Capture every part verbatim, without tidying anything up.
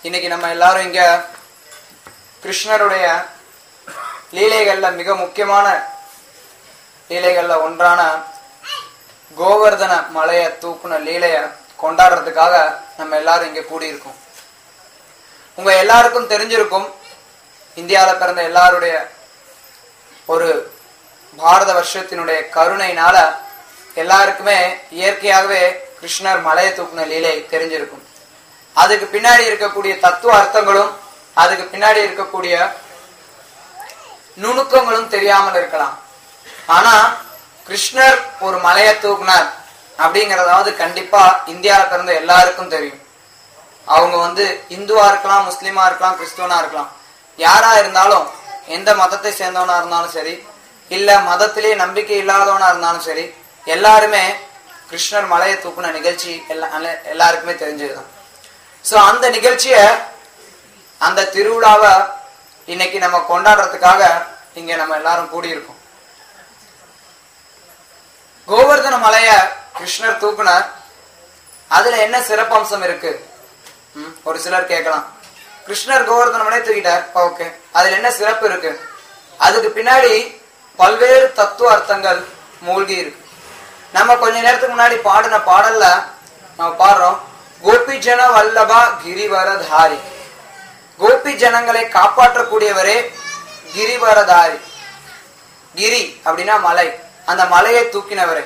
இன்னைக்கு நம்ம எல்லாரும் இங்க கிருஷ்ணருடைய லீலைகள்ல மிக முக்கியமான லீலைகள்ல ஒன்றான கோவர்தன மலைய தூக்குன லீலைய கொண்டாடுறதுக்காக நம்ம எல்லாரும் இங்க கூடியிருக்கோம். உங்க எல்லாருக்கும் தெரிஞ்சிருக்கும், இந்தியாவில் பிறந்த எல்லாருடைய ஒரு பாரத வருஷத்தினுடைய கருணையினால எல்லாருக்குமே இயற்கையாகவே கிருஷ்ணர் மலையை தூக்குன லீலை தெரிஞ்சிருக்கும். அதுக்கு பின்னாடி இருக்கக்கூடிய தத்துவ அர்த்தங்களும் அதுக்கு பின்னாடி இருக்கக்கூடிய நுணுக்கங்களும் தெரியாமல் இருக்கலாம். ஆனா கிருஷ்ணர் ஒரு மலையை தூக்குனார் அப்படிங்கறதாவது கண்டிப்பா இந்தியாவில் பிறந்த எல்லாருக்கும் தெரியும். அவங்க வந்து இந்துவா இருக்கலாம், முஸ்லீமா இருக்கலாம், கிறிஸ்துவனா இருக்கலாம், யாரா இருந்தாலும், எந்த மதத்தை சேர்ந்தவனா இருந்தாலும் சரி, இல்ல மதத்திலேயே நம்பிக்கை இல்லாதவனா இருந்தாலும் சரி, எல்லாருமே கிருஷ்ணர் மலையை தூக்குன நிகழ்ச்சி எல்லா எல்லாருக்குமே தெரிஞ்சதுதான். சோ அந்த நிகழ்ச்சிய, அந்த திருவிழாவை இன்னைக்கு நம்ம கொண்டாடுறதுக்காக இங்க நம்ம எல்லாரும் கூடியிருக்கோம். கோவர்தன மலைய கிருஷ்ணர் தூக்குனார். அதுல என்ன சிறப்பம்சம் இருக்கு? ஒரு சிலர் கேட்கலாம், கிருஷ்ணர் கோவர்தன மலையை தூக்கிட்டார், ஓகே, அதுல என்ன சிறப்பு இருக்கு? அதுக்கு பின்னாடி பல்வேறு தத்துவ அர்த்தங்கள் மூழ்கி இருக்கு. நம்ம கொஞ்ச நேரத்துக்கு முன்னாடி பாடின பாடல்ல நம்ம பாடுறோம், கோபி ஜன வல்லபா கிரிவரதாரி. கோபி ஜனங்களை காப்பாற்றக்கூடியவரே கிரிவரதாரி. கிரி அப்படின்னா மலை, அந்த மலையை தூக்கினவரே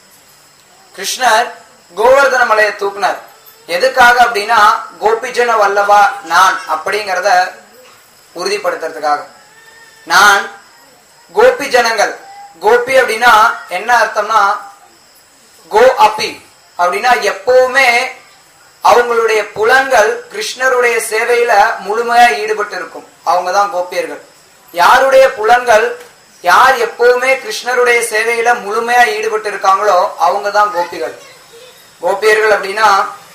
கிருஷ்ணர் கோவர்தன மலையை தூக்கினார். எதுக்காக அப்படின்னா கோபிஜன வல்லபா நான் அப்படிங்கிறத உறுதிப்படுத்துறதுக்காக. நான் கோபி ஜனங்கள், கோபி அப்படின்னா என்ன அர்த்தம்னா கோ அப்பி அப்படின்னா எப்பவுமே அவங்களுடைய புலன்கள் கிருஷ்ணருடைய சேவையில முழுமையா ஈடுபட்டு இருக்கும். அவங்கதான் கோபியர்கள். யாருடைய புலன்கள், யார் எப்பவுமே கிருஷ்ணருடைய சேவையில முழுமையா ஈடுபட்டு இருக்காங்களோ அவங்கதான் கோபிகள். கோபியர்கள் அப்படின்னா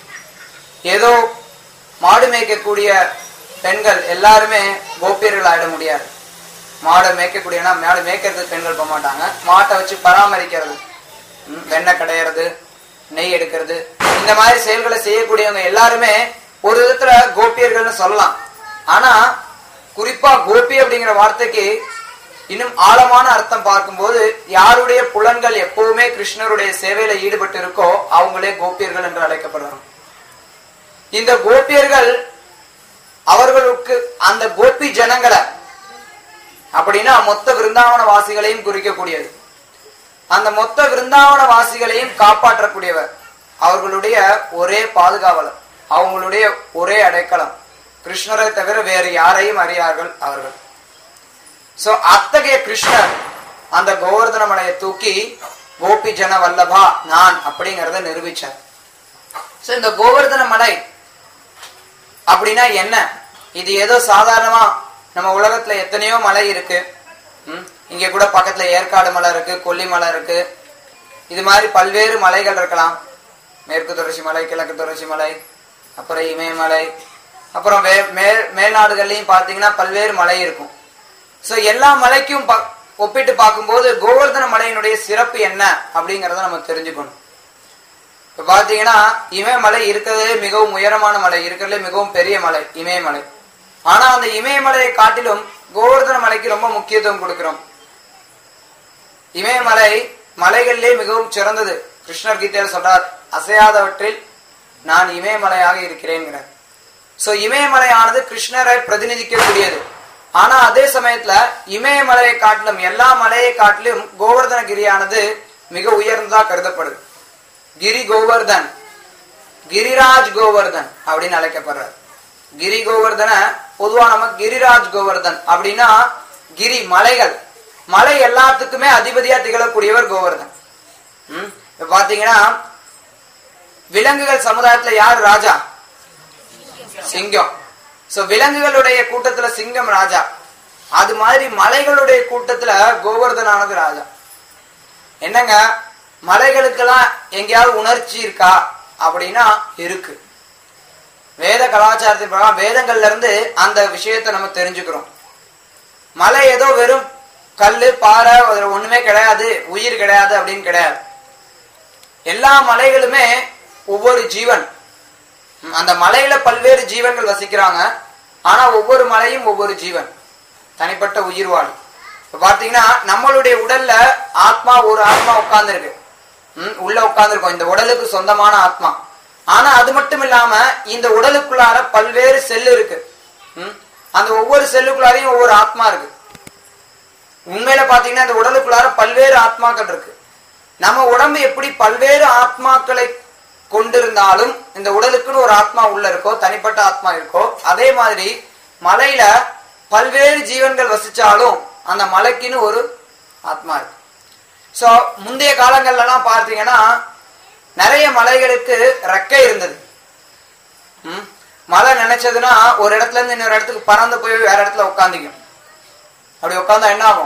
ஏதோ மாடு மேய்க்கக்கூடிய பெண்கள் எல்லாருமே கோபியர்கள் ஆயிட முடியாது. மாடை மேய்க்கக்கூடியனா மாடு மேய்க்கிறது பெண்கள் போக மாட்டாங்க. மாட்டை வச்சு பராமரிக்கிறது, வெண்ணெய் கடையிறது, நெய் எடுக்கிறது, இந்த மாதிரி செயல்களை செய்யக்கூடியவங்க எல்லாருமே ஒரு விதத்துல கோபியர்கள்னு சொல்லலாம். ஆனா குறிப்பா கோபி அப்படிங்கிற வார்த்தைக்கு இன்னும் ஆழமான அர்த்தம் பார்க்கும்போது யாருடைய புலன்கள் எப்பவுமே கிருஷ்ணருடைய சேவையில ஈடுபட்டு இருக்கோ அவங்களே கோபியர்கள் என்று அழைக்கப்படுறாங்க. இந்த கோபியர்கள் அவர்களுக்கு அந்த கோபி ஜனங்களை அப்படின்னா மொத்த விருந்தாவன வாசிகளையும் குறிக்கக்கூடியது. அந்த மொத்த விருந்தாவன வாசிகளையும் காப்பாற்றக்கூடியவர், அவர்களுடைய ஒரே பாதுகாவலர், அவங்களுடைய ஒரே அடைக்கலம். கிருஷ்ணரை தவிர வேறு யாரையும் அறியார்கள் அவர்கள். சோ அத்தகைய கிருஷ்ணர் அந்த கோவர்தன மலையை தூக்கி கோபி ஜன வல்லபா நான் அப்படிங்கறத நிரூபிச்சார். சோ இந்த கோவர்தன மலை அப்படின்னா என்ன? இது ஏதோ சாதாரணமா நம்ம உலகத்துல எத்தனையோ மலை இருக்கு. இங்க கூட பக்கத்துல ஏற்காடு மலை இருக்கு, கொல்லிமலை இருக்கு, இது மாதிரி பல்வேறு மலைகள் இருக்கலாம். மேற்கு தொடர்ச்சி மலை, கிழக்கு தொடர்ச்சி மலை, அப்புறம் இமயமலை, அப்புறம் மேல் மேல்நாடுகள்லயும் பாத்தீங்கன்னா பல்வேறு மலை இருக்கும். சோ எல்லா மலைக்கும் ஒப்பிட்டு பார்க்கும்போது கோவர்தன மலையினுடைய சிறப்பு என்ன அப்படிங்கறத நம்ம தெரிஞ்சுக்கணும். இப்ப பாத்தீங்கன்னா இமயமலை இருக்கிறதே மிகவும் உயரமான மலை, இருக்கிறதுலே மிகவும் பெரிய மலை இமயமலை. ஆனா அந்த இமயமலையை காட்டிலும் கோவர்தன மலைக்கு ரொம்ப முக்கியத்துவம் கொடுக்கிறோம். இமயமலை மலைகளிலே மிகவும் சிறந்தது. கிருஷ்ணர் கீதையில் சொல்றார், அசையாதவற்றில் நான் இமயமலையாக இருக்கிறேன். சோ இமயமலையானது கிருஷ்ணரை பிரதிநிதிக்கக்கூடியது. ஆனா அதே சமயத்துல இமயமலையை காட்டிலும், எல்லா மலையை காட்டிலும் கோவர்தனகிரியானது மிக உயர்ந்ததா கருதப்படுது. கிரி கோவர்தன், கிரிராஜ் கோவர்தன் அப்படின்னு அழைக்கப்படுறார். கிரி கோவர்தன பொதுவா நம்ம கிரிராஜ் கோவர்தன் அப்படின்னா கிரி மலைகள், மலை எல்லாத்துக்குமே அதிபதியா திகழக்கூடியவர் கோவர்தன். உம் இப்ப பாத்தீங்கன்னா விலங்குகள் சமுதாயத்துல யார் ராஜா? சிங்கம். சோ விலங்குகளுடைய கூட்டத்துல சிங்கம் ராஜா. அது மாதிரி மலைகளுடைய கூட்டத்துல கோவர்தனானது ராஜா. என்னங்க, மலைகளுக்கெல்லாம் எங்கேயாவது உணர்ச்சி இருக்கா அப்படின்னா இருக்கு. வேத கலாச்சாரத்தின் பிரகாரம் வேதங்கள்ல இருந்து அந்த விஷயத்தை நம்ம தெரிஞ்சுக்கிறோம். மலை ஏதோ வெறும் கல்லு பாறை ஒண்ணுமே கிடையாது, உயிர் கிடையாது அப்படின்னு கிடையாது. எல்லா மலைகளுமே ஒவ்வொரு ஜீவன். அந்த மலையில பல்வேறு ஜீவன்கள் வசிக்கிறாங்க. ஆனா ஒவ்வொரு மலையும் ஒவ்வொரு ஜீவன், தனிப்பட்ட உயிர் வாழ். இப்ப பாத்தீங்கன்னா நம்மளுடைய உடல்ல ஆத்மா ஒரு ஆத்மா உட்கார்ந்து இருக்கு, உம் உள்ள உட்கார்ந்து இருக்கும், இந்த உடலுக்கு சொந்தமான ஆத்மா. ஆனா அது மட்டும் இல்லாம இந்த உடலுக்குள்ளார பல்வேறு செல் இருக்கு. உம் அந்த ஒவ்வொரு செல்லுக்குள்ளாரையும் ஒவ்வொரு ஆத்மா இருக்கு. உண்மையில பாத்தீங்கன்னா இந்த உடலுக்குள்ளார பல்வேறு ஆத்மாக்கள் இருக்கு. நம்ம உடம்பு எப்படி பல்வேறு ஆத்மாக்களை கொண்டிருந்தாலும் இந்த உடலுக்குன்னு ஒரு ஆத்மா உள்ள இருக்கோ, தனிப்பட்ட ஆத்மா இருக்கோ, அதே மாதிரி மலையில பல்வேறு ஜீவன்கள் வசிச்சாலும் அந்த மலைக்குன்னு ஒரு ஆத்மா இருக்கு. சோ முந்தைய காலங்கள்ல எல்லாம் பார்த்தீங்கன்னா நிறைய மலைகளுக்கு ரெக்கை இருந்தது. உம் மலை நினைச்சதுன்னா ஒரு இடத்துல இருந்து இன்னொரு இடத்துக்கு பறந்து போய் வேற இடத்துல உட்காந்துக்கும். அப்படி உட்காந்தா என்ன ஆகும்?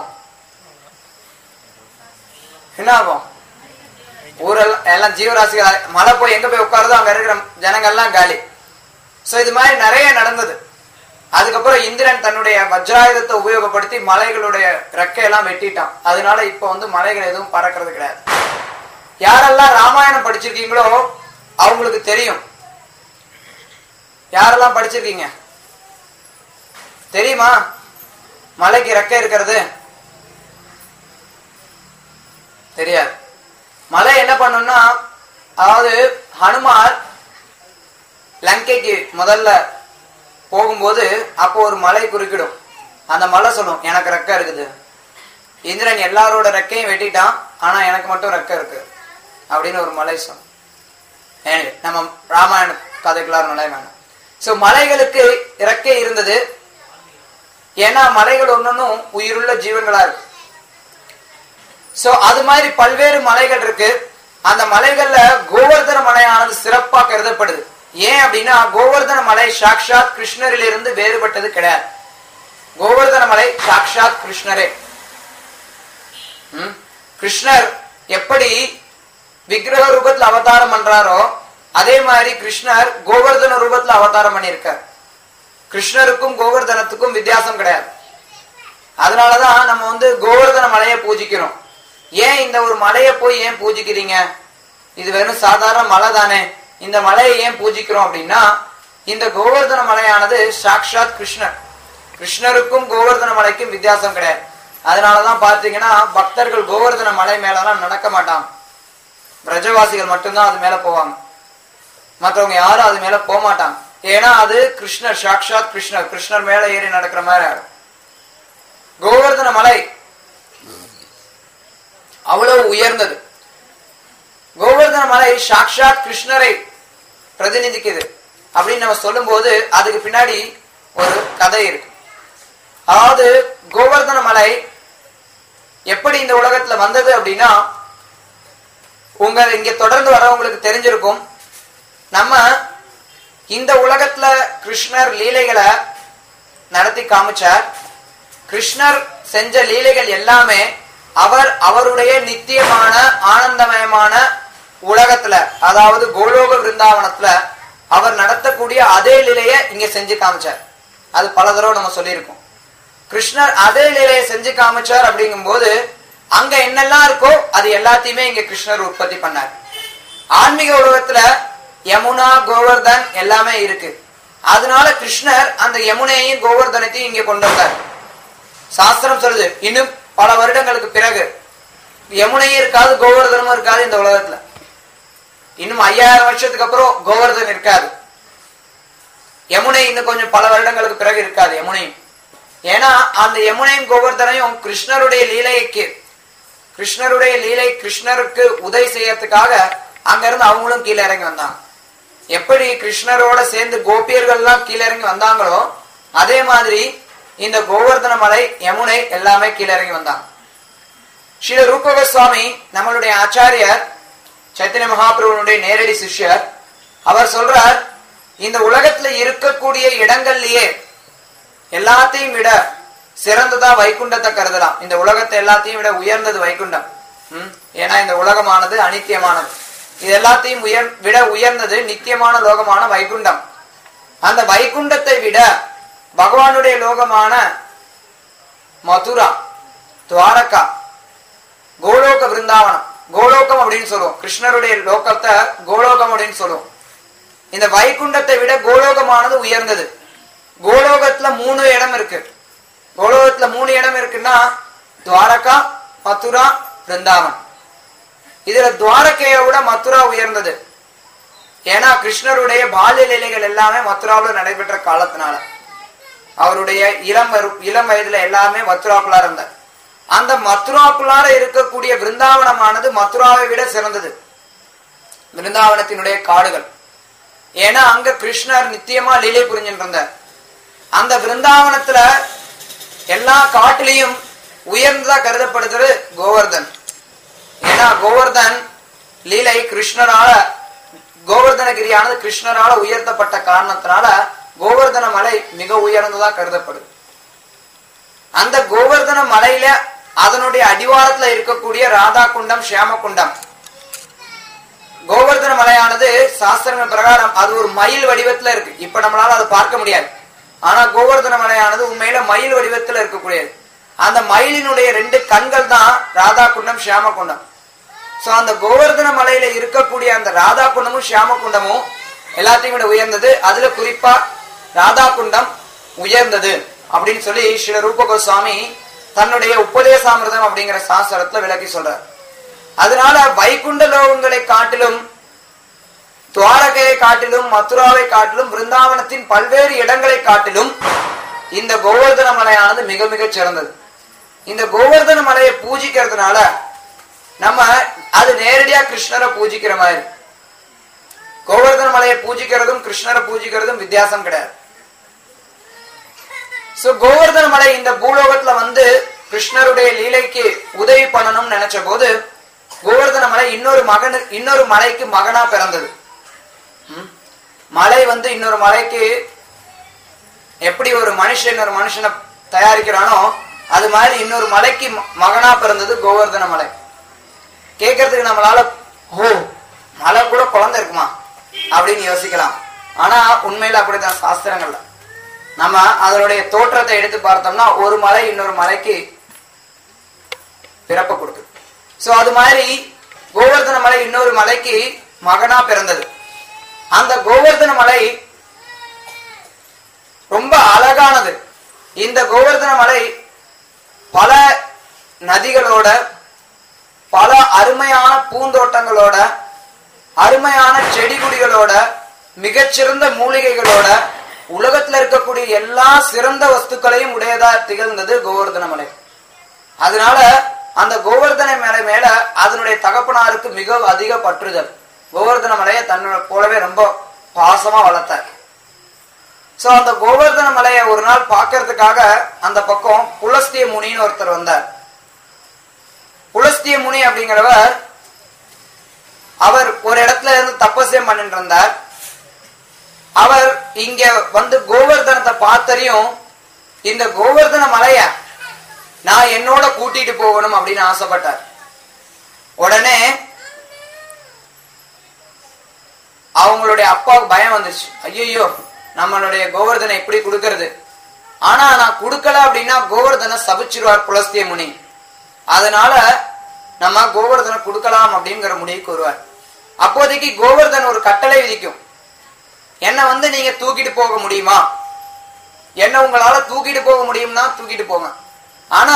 என்ன ஆகும்? ஊரெல்லாம் எல்லாம் ஜீவராசிகள் மழை போய் எங்க போய் உட்காருதோ அங்க இருக்கிற ஜனங்கள்லாம் காலி. சோ இது மாதிரி நிறைய நடந்தது. அதுக்கப்புறம் இந்திரன் தன்னுடைய வஜ்ராயுதத்தை உபயோகப்படுத்தி மலைகளுடைய ரெக்கையெல்லாம் வெட்டிட்டான். அதனால இப்ப வந்து மலைகள் எதுவும் பறக்கிறது கிடையாது. யாரெல்லாம் ராமாயணம் படிச்சிருக்கீங்களோ அவங்களுக்கு தெரியும். யாரெல்லாம் படிச்சிருக்கீங்க தெரியுமா மலைக்கு ரெக்கை இருக்கிறது? தெரியாது. மலை என்ன பண்ணும்னா, அதாவது ஹனுமார் லங்கைக்கு முதல்ல போகும்போது அப்போ ஒரு மலை குறுக்கிடும். அந்த மலை சொல்லும் எனக்கு ரெக்கை இருக்குது. இந்திரன் எல்லாரோட ரெக்கையும் வெட்டிட்டான், ஆனா எனக்கு மட்டும் ரெக்கை இருக்கு அப்படின்னு ஒரு மலை சொல்லும். நம்ம ராமாயண கதைக்குள்ளார மலை வேணும். சோ மலைகளுக்கு ரெக்கை இருந்தது. ஏன்னா மலைகள் ஒன்னொன்னும் உயிருள்ள ஜீவன்களா இருக்கு. சோ அது மாதிரி பல்வேறு மலைகள் இருக்கு. அந்த மலைகள்ல கோவர்தன மலையானது சிறப்பா கருதப்படுது. ஏன் அப்படின்னா கோவர்தன மலை சாக்ஷாத் கிருஷ்ணரிலிருந்து வேறுபட்டது கிடையாது. கோவர்தன மலை சாக்ஷாத் கிருஷ்ணரே. கிருஷ்ணர் எப்படி விக்கிரக ரூபத்துல அவதாரம் பண்றாரோ அதே மாதிரி கிருஷ்ணர் கோவர்தன ரூபத்துல அவதாரம் பண்ணியிருக்கார். கிருஷ்ணருக்கும் கோவர்தனத்துக்கும் வித்தியாசம் கிடையாது. அதனாலதான் நம்ம வந்து கோவர்தன மலையை பூஜிக்கிறோம். ஏன் இந்த ஒரு மலையை போய் ஏன் பூஜிக்கிறீங்க? இது வெறும் சாதாரண மலை தானே, இந்த மலையை ஏன் பூஜிக்கிறோம் அப்படின்னா இந்த கோவர்தன மலையானது சாக்ஷாத் கிருஷ்ணர். கிருஷ்ணருக்கும் கோவர்தன மலைக்கும் வித்தியாசம் கிடையாது. அதனாலதான் பாத்தீங்கன்னா பக்தர்கள் கோவர்தன மலை மேலாம் நடக்க மாட்டாங்க. பிரஜவாசிகள் மட்டும்தான் அது மேல போவாங்க, மற்றவங்க யாரும் அது மேல போக மாட்டாங்க. ஏன்னா அது கிருஷ்ணர், சாக்ஷாத் கிருஷ்ணர். கிருஷ்ணர் மேல ஏறி நடக்கிற மாதிரி. கோவர்தன மலை அவ்வளவு உயர்ந்தது. கோவர்தன மலை சாக்ஷாத் கிருஷ்ணரை பிரதிநிதிக்குது அப்படின்னு நம்ம சொல்லும் போது அதுக்கு பின்னாடி ஒரு கதை இருக்கு. அதாவது கோவர்தன மலை எப்படி இந்த உலகத்துல வந்தது அப்படின்னா, உங்க இங்க தொடர்ந்து வரவங்களுக்கு தெரிஞ்சிருக்கும், நம்ம இந்த உலகத்துல கிருஷ்ணர் லீலைகளை நடத்தி காமிச்சார். கிருஷ்ணர் செஞ்ச லீலைகள் எல்லாமே அவர் அவருடைய நித்தியமான ஆனந்தமயமான உலகத்துல, அதாவது கோலோக விருந்தாவனத்துல அவர் நடத்தக்கூடிய அதே லீலையை இங்க செஞ்சு காமிச்சார். அது பல தடவை நம்ம சொல்லியிருக்கோம். கிருஷ்ணர் அதே லீலையை செஞ்சு காமிச்சார் அப்படிங்கும் போது அங்க என்னெல்லாம் இருக்கோ அது எல்லாத்தையுமே இங்க கிருஷ்ணர் உற்பத்தி பண்ணார். ஆன்மீக உலகத்துல யமுனா கோவர்தன் எல்லாமே இருக்கு. அதனால கிருஷ்ணர் அந்த யமுனையையும் கோவர்தனத்தையும் இங்க கொண்டு வந்தார். சாஸ்திரம் சொல்லுது இன்னும் பல வருடங்களுக்கு பிறகு யமுனையும் இருக்காது, கோவர்தனமும் இருக்காது இந்த உலகத்துல. இன்னும் ஐயாயிரம் வருஷத்துக்கு அப்புறம் கோவர்தன் இருக்காது. யமுனை இன்னும் கொஞ்சம் பல வருடங்களுக்கு பிறகு இருக்காது யமுனையும். ஏன்னா அந்த யமுனையும் கோவர்தனையும் கிருஷ்ணருடைய லீலைக்கு, கிருஷ்ணருடைய லீலை கிருஷ்ணருக்கு உதவி செய்யறதுக்காக அங்க இருந்து அவங்களும் கீழே இறங்கி வந்தாங்க. எப்படி கிருஷ்ணரோட சேர்ந்து கோபியர்கள் எல்லாம் கீழே இறங்கி வந்தாங்களோ அதே மாதிரி இந்த கோவர்தன மலை யமுனை எல்லாமே கீழே இறங்கி வந்தாங்க. ஸ்ரீல ரூப கோஸ்வாமி நம்மளுடைய ஆச்சாரியர், சைத்தன்ய மகாபிரபுனுடைய நேரடி சிஷ்யர், அவர் சொல்றார், இந்த உலகத்துல இருக்கக்கூடிய இடங்கள்லயே எல்லாத்தையும் விட சிறந்ததா வைகுண்டத்தை கருதலாம். இந்த உலகத்தை எல்லாத்தையும் விட உயர்ந்தது வைகுண்டம். உம் ஏன்னா இந்த உலகமானது அனித்தியமானது. இது எல்லாத்தையும் உயர் விட உயர்ந்தது நித்தியமான லோகமான வைகுண்டம். அந்த வைகுண்டத்தை விட பகவானுடைய லோகமான மதுரா, துவாரகா, கோலோக விருந்தாவனம், கோலோகம் அப்படின்னு சொல்லுவோம். கிருஷ்ணருடைய லோகத்தை கோலோகம் அப்படின்னு சொல்லுவோம். இந்த வைகுண்டத்தை விட கோலோகமானது உயர்ந்தது. கோலோகத்துல மூணு இடம் இருக்கு. கோலோகத்துல மூணு இடம் இருக்குன்னா துவாரகா, மதுரா, பிருந்தாவன். இதுல துவாரகையை விட மதுரா உயர்ந்தது. ஏன்னா கிருஷ்ணருடைய பால்ய லீலைகள் எல்லாமே மதுராவில் நடைபெற்ற காலத்தினால அவருடைய இளம் இளம் வயதுல எல்லாமே மதுராக்குள்ளார இருந்தார். அந்த மதுராக்குள்ளார இருக்கக்கூடிய பிருந்தாவனமானது மதுராவை விட சிறந்தது. பிருந்தாவனத்தினுடைய காடுகள், ஏன்னா அங்க கிருஷ்ணர் நித்தியமா லீலை புரிஞ்சுட்டு இருந்தார். அந்த பிருந்தாவனத்துல எல்லா காட்டிலையும் உயர்ந்ததா கருதப்படுகிறது கோவர்தன். ஏன்னா கோவர்தன் லீலை கிருஷ்ணரால, கோவர்தனகிரியானது கிருஷ்ணரால உயர்த்தப்பட்ட காரணத்தினால கோவர்தன மலை மிக உயர்ந்ததா கருதப்படுது. அந்த கோவர்தன மலையில அதனுடைய அடிவாரத்துல இருக்கக்கூடிய ராதா குண்டம், சியாம குண்டம். கோவர்தன மலையானது சாஸ்திரங்கள் பிரகாரம் அது ஒரு மயில் வடிவத்துல இருக்கு. இப்ப நம்மளால அதை பார்க்க முடியாது. ஆனா கோவர்தன மலையானது உண்மையில மயில் வடிவத்துல இருக்கக்கூடியது. அந்த மயிலினுடைய ரெண்டு கண்கள் தான் ராதா குண்டம், சியாம குண்டம். சோ அந்த கோவர்தன மலையில இருக்கக்கூடிய அந்த ராதா குண்டமும் சியாம குண்டமும் எல்லாத்தையும் விட உயர்ந்தது. அதுல குறிப்பா ராதா குண்டம் உயர்ந்தது அப்படின்னு சொல்லி ஸ்ரீ ரூப கோஸ்வாமி தன்னுடைய உபதேசாமிர்தம் அப்படிங்கிற சாஸ்திரத்துல விளக்கி சொல்றார். அதனால வைகுண்ட லோகங்களை காட்டிலும், துவாரகையை காட்டிலும், மதுராவை காட்டிலும், பிருந்தாவனத்தின் பல்வேறு இடங்களை காட்டிலும் இந்த கோவர்தன மலையானது மிக மிக சிறந்தது. இந்த கோவர்தன மலையை பூஜிக்கிறதுனால நம்ம அது நேரடியா கிருஷ்ணரை பூஜிக்கிற மாதிரி. கோவர்தன மலையை பூஜிக்கிறதும் கிருஷ்ணரை பூஜிக்கிறதும் வித்தியாசம் கிடையாது. சோ கோவர்தன மலை இந்த பூலோகத்துல வந்து கிருஷ்ணருடைய லீலைக்கு உதவி பண்ணணும்னு நினைச்ச போது கோவர்தன மலை இன்னொரு மகனு இன்னொரு மலைக்கு மகனா பிறந்தது. மலை வந்து இன்னொரு மலைக்கு எப்படி ஒரு மனுஷன் இன்னொரு மனுஷனை தயாரிக்கிறானோ அது மாதிரி இன்னொரு மலைக்கு மகனா பிறந்தது கோவர்தன மலை. கேட்கறதுக்கு நம்மளால ஓ மலை கூட குழந்தை இருக்குமா அப்படின்னு யோசிக்கலாம். ஆனா உண்மையில அப்படித்தான். சாஸ்திரங்கள்ல நம்ம அதனுடைய தோற்றத்தை எடுத்து பார்த்தோம்னா ஒரு மலை இன்னொரு மலைக்கு பிறப்ப கொடுக்குது. சோ அது மாதிரி கோவர்தன மலை இன்னொரு மலைக்கு மகனா பிறந்தது. அந்த கோவர்தன மலை ரொம்ப அழகானது. இந்த கோவர்தன மலை பல நதிகளோட, பல அருமையான பூந்தோட்டங்களோட, அருமையான செடி கொடிகளோட, மிகச்சிறந்த மூலிகைகளோட, உலகத்துல இருக்கக்கூடிய எல்லா சிறந்த வஸ்துக்களையும் உடையதா திகழ்ந்தது கோவர்தன மலை. அதனால அந்த கோவர்தன மலை மேல அதனுடைய தகப்பனாருக்கு மிக அதிக பற்றுதல். கோவர்தன மலையை தன்னோட போலவே ரொம்ப பாசமா வளர்த்தார். சோ அந்த கோவர்தன மலையை ஒரு நாள் பாக்கிறதுக்காக அந்த பக்கம் புலஸ்திய முனின்னு ஒருத்தர் வந்தார். புலஸ்திய முனி அப்படிங்கிறவர் அவர் ஒரு இடத்துல இருந்து தபஸ்யம் பண்ணிட்டு இருந்தார். அவர் இங்க வந்து கோவர்தனத்தை பார்த்தறியும் இந்த கோவர்தன மலைய நான் என்னோட கூட்டிட்டு போகணும் அப்படின்னு ஆசைப்பட்டார். உடனே அவங்களுடைய அப்பாவுக்கு பயம் வந்துருச்சு. ஐயோ நம்மளுடைய கோவர்தனை எப்படி கொடுக்கறது? ஆனா நான் கொடுக்கல அப்படின்னா கோவர்தனை சபிச்சிருவார் புலஸ்திய முனி. அதனால நம்ம கோவர்தனை கொடுக்கலாம் அப்படிங்கிற முடிவுக்கு வருவார். அப்போதைக்கு கோவர்தன் ஒரு கட்டளை விதிக்கும். என்ன வந்து நீங்க தூக்கிட்டு போக முடியுமா? என்ன உங்களால தூக்கிட்டு போக முடியும்னா தூக்கிட்டு போங்க. ஆனா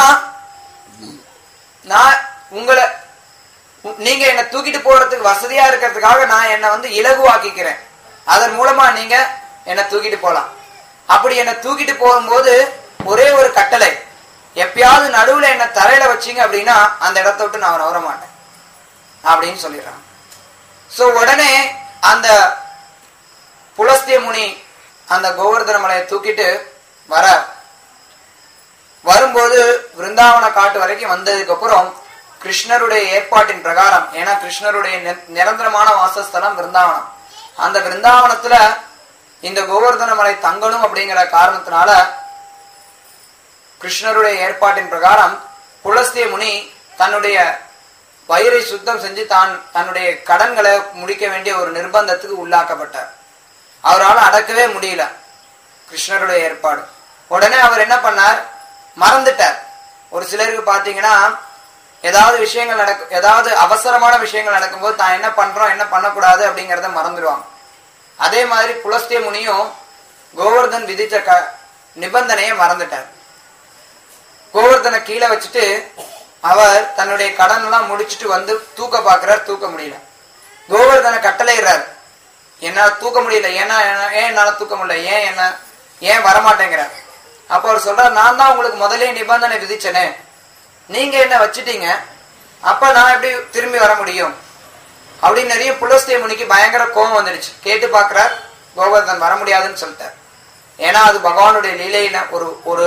நான் உங்களை நீங்க என்ன தூக்கிட்டு போறதுக்கு வசதியா இருக்கிறதுக்காக நான் என்ன வந்து இலகுவாக்கிக்கிறேன். அதன் மூலமா நீங்க என்ன தூக்கிட்டு போலாம். அப்படி என்ன தூக்கிட்டு போகும்போது ஒரே ஒரு கட்டளை, எப்பயாவது நடுவுல என்ன தரையில வச்சீங்க அப்படின்னா அந்த இடத்த விட்டு நான் நவர மாட்டேன் அப்படின்னு சொல்லிடுறான். சோ உடனே அந்த புலஸ்திய முனி அந்த கோவர்தன மலையை தூக்கிட்டு வர வரும்போது விருந்தாவன காட்டு வரைக்கும் வந்ததுக்கு அப்புறம் கிருஷ்ணருடைய ஏற்பாட்டின் பிரகாரம், ஏன்னா கிருஷ்ணருடைய நிரந்தரமான வாசஸ்தலம் விருந்தாவனம், அந்த விருந்தாவனத்துல இந்த கோவர்தன மலை தங்கணும் அப்படிங்கிற காரணத்தினால கிருஷ்ணருடைய ஏற்பாட்டின் பிரகாரம் புலஸ்திய முனி தன்னுடைய வயிறை சுத்தம் செஞ்சு தான் தன்னுடைய கடன்களை முடிக்க வேண்டிய ஒரு நிர்பந்தத்துக்கு உள்ளாக்கப்பட்டார். அவரால் அடக்கவே முடியல கிருஷ்ணருடைய ஏற்பாடு. உடனே அவர் என்ன பண்ணார், மறந்துட்டார். ஒரு சிலருக்கு பாத்தீங்கன்னா ஏதாவது விஷயங்கள் நடக்கும், ஏதாவது அவசரமான விஷயங்கள் நடக்கும்போது தான் என்ன பண்றோம் என்ன பண்ணக்கூடாது அப்படிங்கறத மறந்துடுவாங்க. அதே மாதிரி புலஸ்திய முனியும் கோவர்தன் விதித்த க நிபந்தனையை மறந்துட்டார். கோவர்தனை கீழே வச்சுட்டு அவர் தன்னுடைய கடன் எல்லாம் முடிச்சுட்டு வந்து தூக்க பாக்குறார், தூக்க முடியல. கோவர்தனை கட்டளையிறார், என்னால தூக்க முடியல, ஏன்னா ஏன் என்னால தூக்க முடியல, ஏன் என்ன ஏன் வரமாட்டேங்கிறார். அப்ப அவர் சொல்றார், நான் தான் உங்களுக்கு முதலே நிபந்தனை விதிச்சனே, நீங்க என்ன வச்சுட்டீங்க, அப்ப நான் எப்படி திரும்பி வர முடியும் அப்படின்னு நிறைய புலஸ்திய முனிக்கு பயங்கர கோபம் வந்துடுச்சு. கேட்டு பாக்குறார், கோவர்தன் வர முடியாதுன்னு சொல்லிட்டார். ஏன்னா அது பகவானுடைய லீலையில ஒரு ஒரு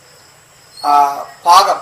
பாகம்.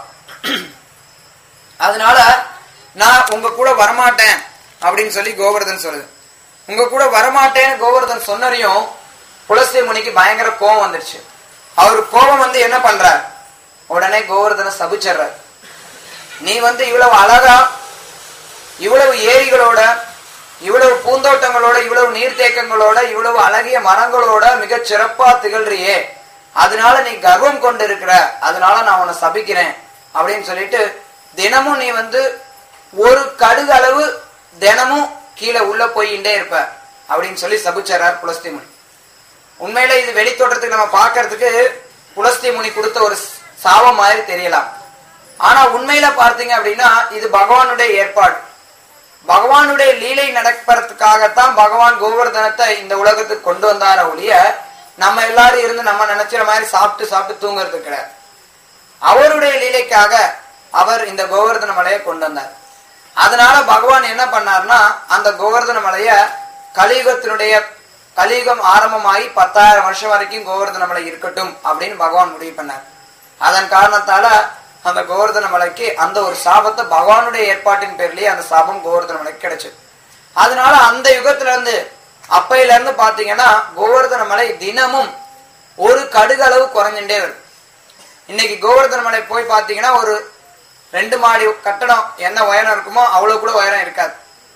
அதனால நான் உங்க கூட வரமாட்டேன் அப்படின்னு சொல்லி கோவர்தன் சொல்லுது. உங்க கூட வரமாட்டேன்னு கோவர்தன் சொன்னரையும் புலஸ்திய முனிக்கு பயங்கர கோபம் வந்துடுச்சு. அவரு கோபம் வந்து என்ன பண்றார், உடனே கோவர்தனை சபிச்சிடுறார். நீ வந்து இவ்வளவு அழகா இவ்வளவு ஏரிகளோட இவ்வளவு பூந்தோட்டங்களோட இவ்வளவு நீர்த்தேக்கங்களோட இவ்வளவு அழகிய மரங்களோட மிக சிறப்பா திகழ்றியே, அதனால நீ கர்வம் கொண்டு இருக்கிற, அதனால நான் உன்னை சபிக்கிறேன் அப்படின்னு சொல்லிட்டு தினமும் நீ வந்து ஒரு கடுகு அளவு தினமும் கீழே உள்ள போயிட்டே இருப்ப அப்படின்னு சொல்லி சபிச்சார் புலஸ்திய முனி. உண்மையில இது வெளித்தோட்டத்துக்கு நம்ம பார்க்கறதுக்கு புலஸ்திய முனி கொடுத்த ஒரு சாபம் மாதிரி தெரியலாம். ஆனா உண்மையில பார்த்தீங்க அப்படின்னா இது பகவானுடைய ஏற்பாடு. பகவானுடைய லீலை நடப்பதற்காகத்தான் பகவான் கோவர்தனத்தை இந்த உலகத்துக்கு கொண்டு வந்தார ஒழிய நம்ம எல்லாரும் இருந்து நம்ம நினைச்சிற மாதிரி சாப்பிட்டு சாப்பிட்டு தூங்குறது கிடையாது. அவருடைய லீலைக்காக அவர் இந்த கோவர்தன மலையை கொண்டு வந்தார். அதனால பகவான் என்ன பண்ணார்னா அந்த கோவர்தன மலைய கலியுகத்தினுடைய கலியுகம் ஆரம்பமாகி பத்தாயிரம் வருஷம் வரைக்கும் கோவர்தன மலை இருக்கட்டும் அப்படின்னு பகவான் முடிவு பண்ணார். அதன் காரணத்தால அந்த கோவர்தன மலைக்கு அந்த ஒரு சாபத்தை பகவானுடைய ஏற்பாட்டின் பேர்லயே அந்த சாபம் கோவர்தன மலைக்கு கிடைச்சது. அதனால அந்த யுகத்துல இருந்து அப்பையில இருந்து பாத்தீங்கன்னா கோவர்தன மலை தினமும் ஒரு கடுகளவு குறைஞ்சுட்டே வரும். இன்னைக்கு கோவர்தன மலை போய் பாத்தீங்கன்னா ஒரு ரெண்டு மாடி கட்டடம் என்ன உயரம் இருக்குமோ அவ்வளவு கூட உயரம் இருக்காது.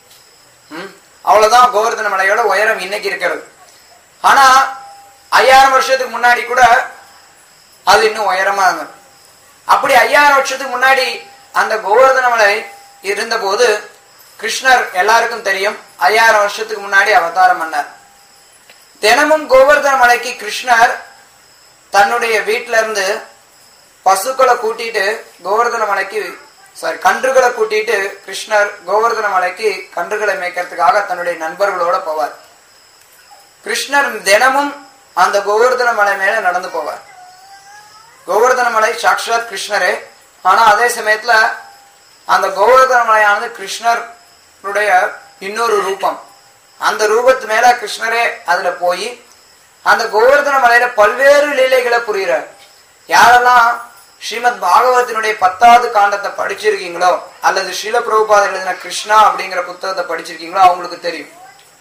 உம் அவ்வளவுதான் கோவர்தன மலையோட உயரம் இன்னைக்கு இருக்கிறது. ஆனா ஐயாயிரம் வருஷத்துக்கு முன்னாடி கூட அது இன்னும் உயரமா இருந்தது. அப்படி ஐயாயிரம் வருஷத்துக்கு முன்னாடி அந்த கோவர்தன மலை இருந்த போது கிருஷ்ணர் எல்லாருக்கும் தெரியும் ஐயாயிரம் வருஷத்துக்கு முன்னாடி அவதாரம் பண்ணார். தினமும் கோவர்தன மலைக்கு கிருஷ்ணர் தன்னுடைய வீட்டுல இருந்து பசுக்களை கூட்டிட்டு கோவர்தன மலைக்கு சாரி கன்றுகளை கூட்டிட்டு கிருஷ்ணர் கோவர்தன மலைக்கு கன்றுகளை மேய்க்கிறதுக்காக தன்னுடைய நண்பர்களோட போவார். கிருஷ்ணர் தினமும் அந்த கோவர்தன மலை மேல நடந்து போவார். கோவர்தன மலை சாக்ஷாத் கிருஷ்ணரே, ஆனா அதே சமயத்துல அந்த கோவர்தன மலையானது கிருஷ்ணருடைய இன்னொரு ரூபம். அந்த ரூபத்து மேல கிருஷ்ணரே அதுல போய் அந்த கோவர்தன மலையில பல்வேறு லீலைகளை புரிகிறார். யாரெல்லாம் ஸ்ரீமத் பாகவத்தினுடைய பத்தாவது காண்டத்தை படிச்சிருக்கீங்களோ அல்லது ஸ்ரீல பிரபுபாத எழுதின கிருஷ்ணா அப்படிங்கிற புத்தகத்தை படிச்சிருக்கீங்களோ அவங்களுக்கு தெரியும்.